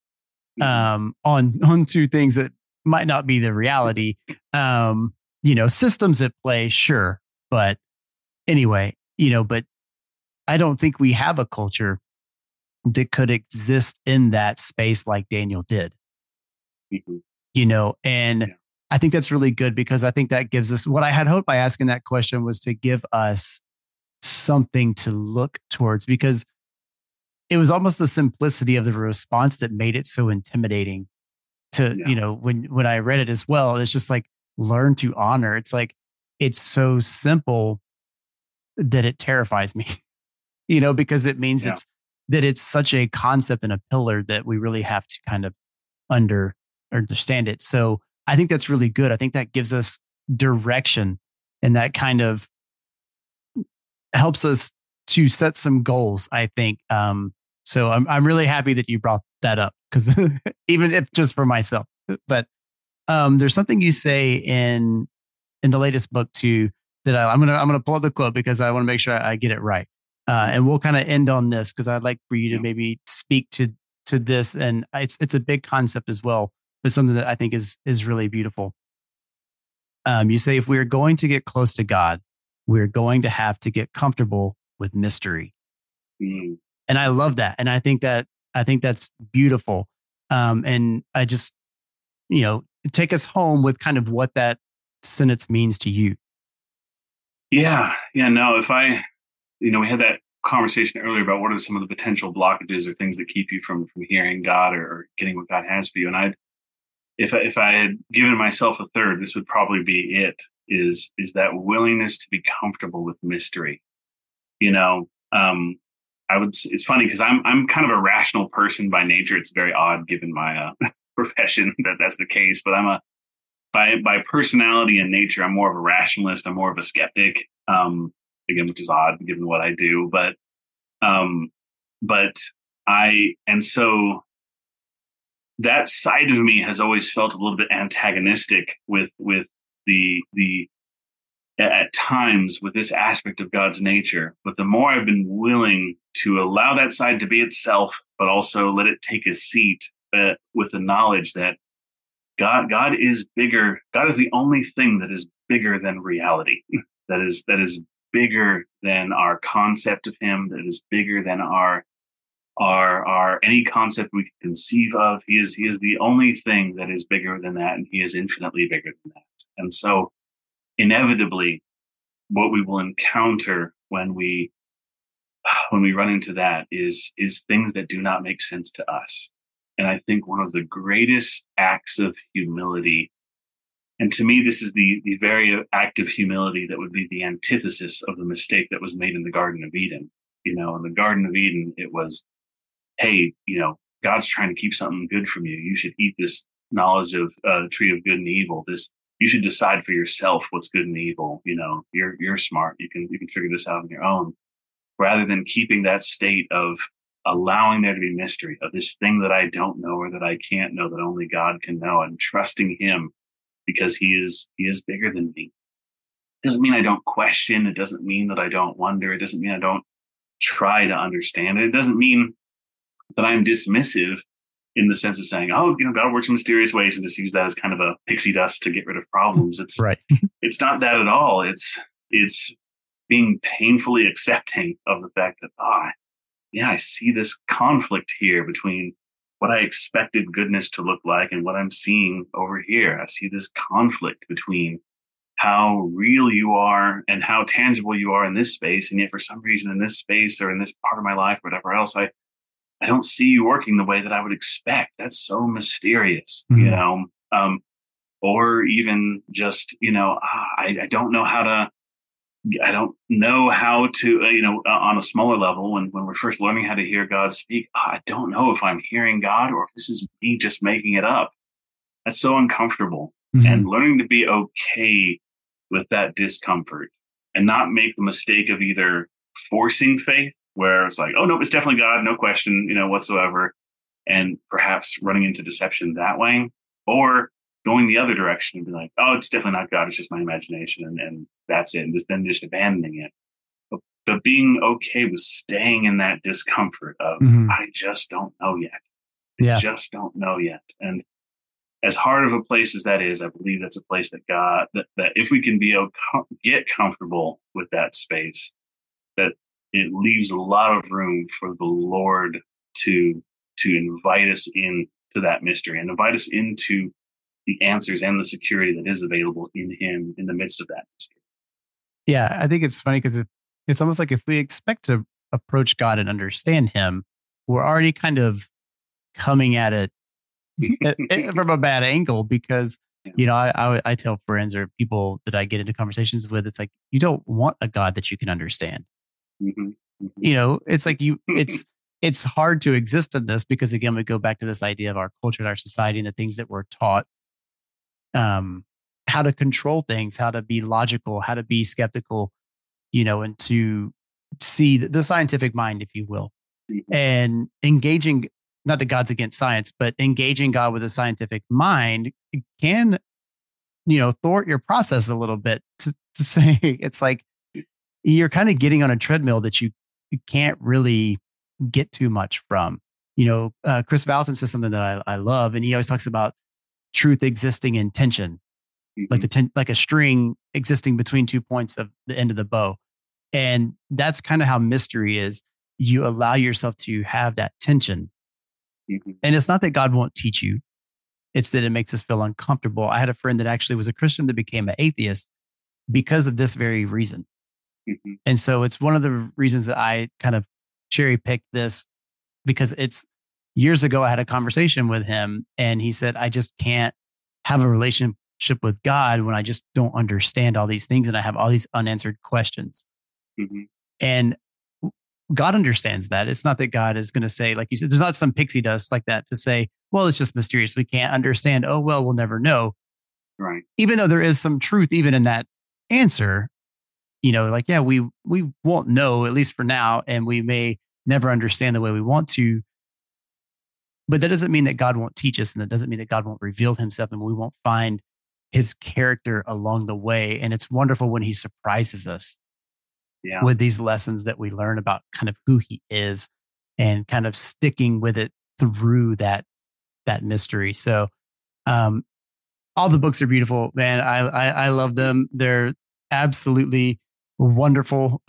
onto things that might not be the reality. Systems at play, sure. But anyway, but I don't think we have a culture that could exist in that space like Daniel did. Mhm. And Yeah. I think that's really good, because I think that gives us, what I had hoped by asking that question was to give us something to look towards, because it was almost the simplicity of the response that made it so intimidating to, Yeah. when I read it as well. It's just like, learn to honor. It's like, it's so simple that it terrifies me, because it means Yeah. it's such a concept and a pillar that we really have to kind of understand it. So I think that's really good. I think that gives us direction, and that kind of helps us to set some goals, I think. So I'm really happy that you brought that up, because even if just for myself, but there's something you say in the latest book too, that I'm gonna pull up the quote, because I want to make sure I get it right. And we'll kind of end on this because I'd like for you to Yeah. maybe speak to this, and it's a big concept as well, but something that I think is really beautiful. You say if we're going to get close to God, we're going to have to get comfortable with mystery, Mm. and I love that, and I think that's beautiful. And I just take us home with kind of what that sentence means to you. Yeah. Yeah. No, if I, we had that conversation earlier about what are some of the potential blockages or things that keep you from hearing God or getting what God has for you. And if I had given myself a third, this would probably be it. Is that willingness to be comfortable with mystery? You know, I would. It's funny because I'm kind of a rational person by nature. It's very odd given my profession that that's the case. But I'm a by personality and nature, I'm more of a rationalist. I'm more of a skeptic. Again, which is odd given what I do. Um, but and so that side of me has always felt a little bit antagonistic with the at times with this aspect of God's nature. But the more I've been willing to allow that side to be itself, but also let it take a seat with the knowledge that God is bigger. God is the only thing that is bigger than reality. that is bigger than our concept of Him. That is bigger than our any concept we can conceive of. He is the only thing that is bigger than that, and He is infinitely bigger than that. And so, inevitably, what we will encounter when we run into that is things that do not make sense to us. And I think one of the greatest acts of humility, and to me, this is the very act of humility that would be the antithesis of the mistake that was made in the Garden of Eden. In the Garden of Eden, it was, hey, God's trying to keep something good from you. You should eat this knowledge of tree of good and evil. You should decide for yourself what's good and evil. You're smart. You can figure this out on your own, rather than keeping that state of allowing there to be mystery of this thing that I don't know or that I can't know, that only God can know, and trusting Him because He is bigger than me. It doesn't mean I don't question. It doesn't mean that I don't wonder. It doesn't mean I don't try to understand it. It doesn't mean that I'm dismissive in the sense of saying, oh, God works in mysterious ways, and just use that as kind of a pixie dust to get rid of problems. It's Right. It's not that at all. It's being painfully accepting of the fact that, I see this conflict here between what I expected goodness to look like and what I'm seeing over here. I see this conflict between how real you are and how tangible you are in this space. And yet for some reason in this space or in this part of my life, whatever else, I don't see you working the way that I would expect. That's so mysterious, or even just, I don't know how to, on a smaller level, when we're first learning how to hear God speak, I don't know if I'm hearing God or if this is me just making it up. That's so uncomfortable. Mm-hmm. And learning to be okay with that discomfort and not make the mistake of either forcing faith, where it's like, oh, no, it's definitely God, no question, whatsoever, and perhaps running into deception that way, or going the other direction and be like, oh, it's definitely not God, it's just my imagination, and that's it, and then just abandoning it. But being okay with staying in that discomfort of, I just don't know yet. I just don't know yet. And as hard of a place as that is, I believe that's a place that God, that if we can get comfortable with that space, that it leaves a lot of room for the Lord to invite us into that mystery and invite us into the answers and the security that is available in Him in the midst of that mystery. Yeah, I think it's funny because it's almost like if we expect to approach God and understand Him, we're already kind of coming at it from a bad angle, because I tell friends or people that I get into conversations with, it's like, you don't want a God that you can understand. Mm-hmm. Mm-hmm. It's like it's hard to exist in this, because again, we go back to this idea of our culture and our society and the things that we're taught, how to control things, how to be logical, how to be skeptical, and to see the scientific mind, if you will, Mm-hmm. and engaging, not that God's against science, but engaging God with a scientific mind can, thwart your process a little bit to say, it's like, you're kind of getting on a treadmill that you can't really get too much from. Chris Valentin says something that I love, and he always talks about truth existing in tension, like Hmm. like a string existing between 2 points of the end of the bow. And that's kind of how mystery is. You allow yourself to have that tension. Hmm. And it's not that God won't teach you, it's that it makes us feel uncomfortable. I had a friend that actually was a Christian that became an atheist because of this very reason. Hmm. And so it's one of the reasons that I kind of cherry picked this, because it's years ago I had a conversation with him and he said, I just can't have a relationship with God when I just don't understand all these things and I have all these unanswered questions. Hmm. And God understands that. It's not that God is going to say, like you said, there's not some pixie dust like that to say, well, it's just mysterious. We can't understand. Oh, well, we'll never know. Right. Even though there is some truth even in that answer, like, yeah, we won't know, at least for now, and we may never understand the way we want to. But that doesn't mean that God won't teach us, and that doesn't mean that God won't reveal himself and we won't find his character along the way. And it's wonderful when he surprises us Yeah. with these lessons that we learn about kind of who he is and kind of sticking with it through that mystery. So um all the books are beautiful, man. I love them. They're absolutely wonderful.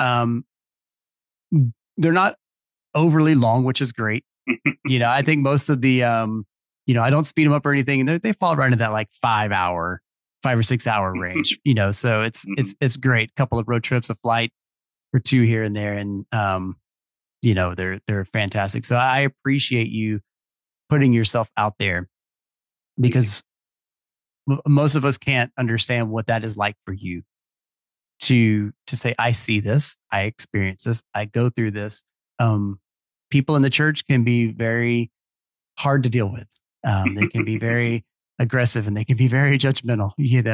They're not overly long, which is great. I think most of the I don't speed them up or anything, and they fall right into that like 5 or 6 hour range. So it's Hmm. it's great. Couple of road trips, a flight or two here and there, and they're fantastic. So I appreciate you putting yourself out there, Thank you. because most of us can't understand what that is like for you to say, I see this, I experience this, I go through this. People in the church can be very hard to deal with. They can be very aggressive and they can be very judgmental,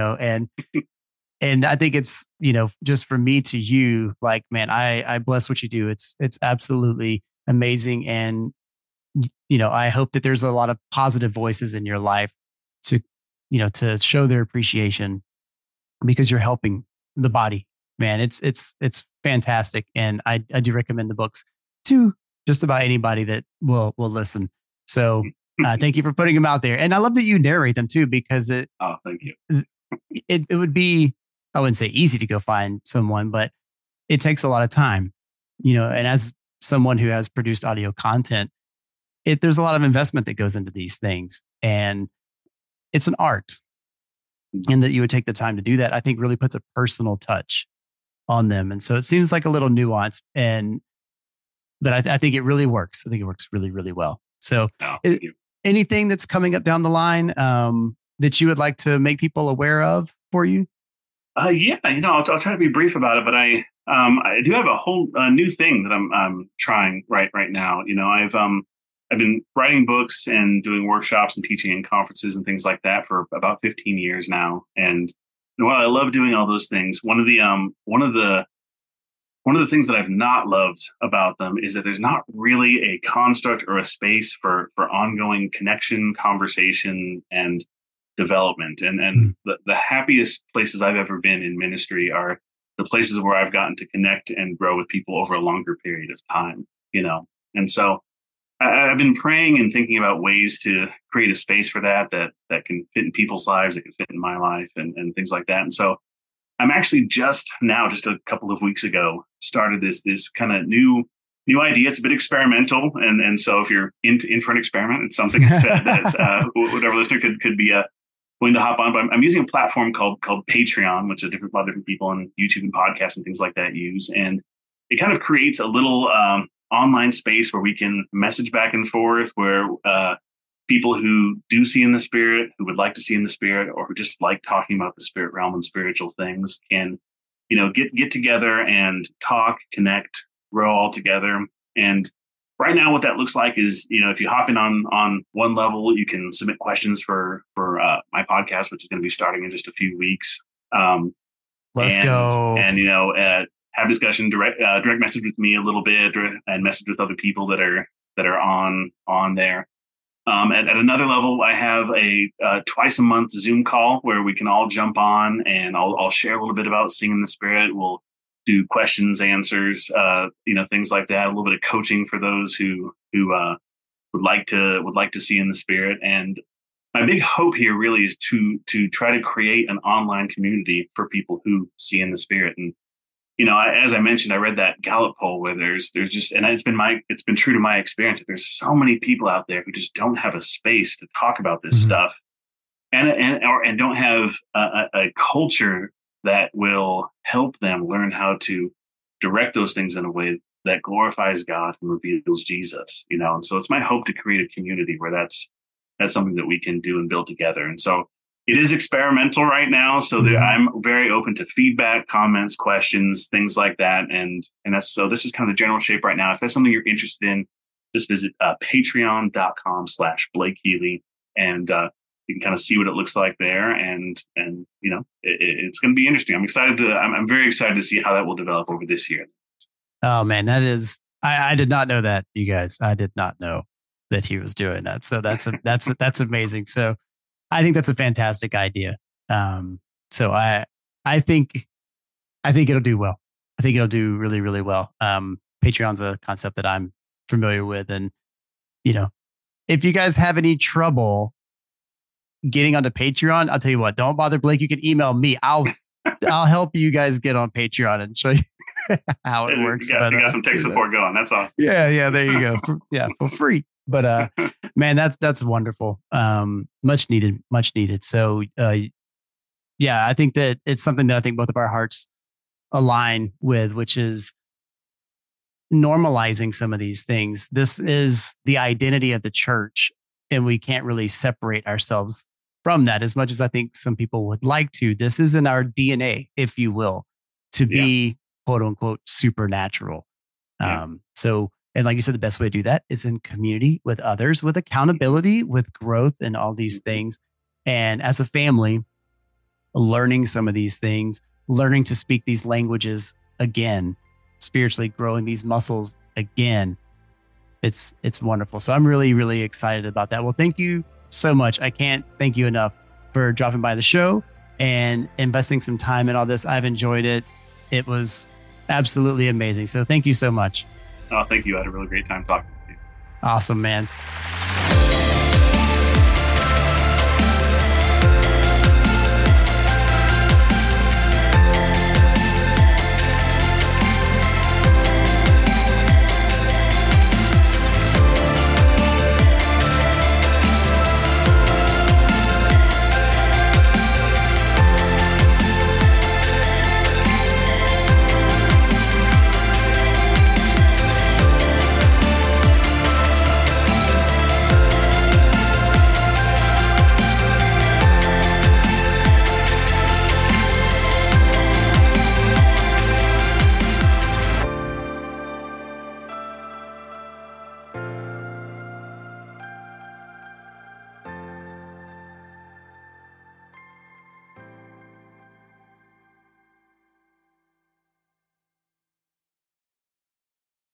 and I think it's, just from me to you, like, man, I bless what you do. It's absolutely amazing. And, I hope that there's a lot of positive voices in your life to, to show their appreciation, because you're helping the body, man. It's fantastic. And I do recommend the books to just about anybody that will listen. So thank you for putting them out there. And I love that you narrate them too, because Oh, thank you. it would be, I wouldn't say easy to go find someone, but it takes a lot of time, and as someone who has produced audio content, there's a lot of investment that goes into these things, and it's an art. Mhm. And that you would take the time to do that, I think really puts a personal touch on them. And so it seems like a little nuance, but I think it really works. I think it works really, really well. So Oh, i- thank you. anything that's coming up down the line that you would like to make people aware of for you? Yeah, I'll try to be brief about it, but I do have a whole new thing that I'm trying right now. I've been writing books and doing workshops and teaching in conferences and things like that for about 15 years now. And while I love doing all those things, one of the things that I've not loved about them is that there's not really a construct or a space for ongoing connection, conversation, and development. And Mm. the happiest places I've ever been in ministry are the places where I've gotten to connect and grow with people over a longer period of time, And so I've been praying and thinking about ways to create a space for that can fit in people's lives, that can fit in my life, and things like that. And so I'm actually just a couple of weeks ago, started this kind of new idea. It's a bit experimental, and so if you're in for an experiment, it's something that's whatever listener could be willing to hop on. But I'm using a platform called Patreon, which a lot of different people on YouTube and podcasts and things like that use, and it kind of creates a little online space where we can message back and forth, where people who do see in the spirit, who would like to see in the spirit, or who just like talking about the spirit realm and spiritual things, can get together and talk, connect, grow all together. And right now, what that looks like is, if you hop in on one level, you can submit questions for my podcast, which is going to be starting in just a few weeks. Um, Let's and go. and have discussion, direct message with me a little bit, and message with other people that are on there. At another level, I have a twice a month Zoom call where we can all jump on, and I'll share a little bit about seeing in the spirit. We'll do questions, answers, things like that. A little bit of coaching for those who would like to see in the Spirit. And my big hope here really is to try to create an online community for people who see in the Spirit. And as I mentioned, I read that Gallup poll where there's just, and it's been true to my experience, that there's so many people out there who just don't have a space to talk about this stuff, and don't have a culture that will help them learn how to direct those things in a way that glorifies God and reveals Jesus. And so it's my hope to create a community where that's something that we can do and build together. And so it is experimental right now, so I'm very open to feedback, comments, questions, things like that. And this is kind of the general shape right now. If that's something you're interested in, just visit patreon.com/Blake Healy, and you can kind of see what it looks like there. And it's going to be interesting. I'm very excited to see how that will develop over this year. Oh man, that is, I did not know that, you guys. I did not know that he was doing that. So that's amazing. So I think that's a fantastic idea. So I think it'll do well. I think it'll do really, really well. Patreon's a concept that I'm familiar with. And, if you guys have any trouble getting onto Patreon, I'll tell you what, don't bother Blake. You can email me. I'll help you guys get on Patreon and show you how it works. You got some tech support going. That's awesome. Yeah. There you go. For free. But man, that's wonderful. Much needed. So I think that it's something that I think both of our hearts align with, which is normalizing some of these things. This is the identity of the church, and we can't really separate ourselves from that as much as I think some people would like to. This is in our DNA, if you will, to be quote unquote supernatural. So, and like you said, the best way to do that is in community with others, with accountability, with growth, and all these things. And as a family, learning some of these things, learning to speak these languages again, spiritually growing these muscles again. It's wonderful. So I'm really, really excited about that. Well, thank you so much. I can't thank you enough for dropping by the show and investing some time in all this. I've enjoyed it. It was absolutely amazing. So thank you so much. Oh, thank you. I had a really great time talking with you. Awesome, man.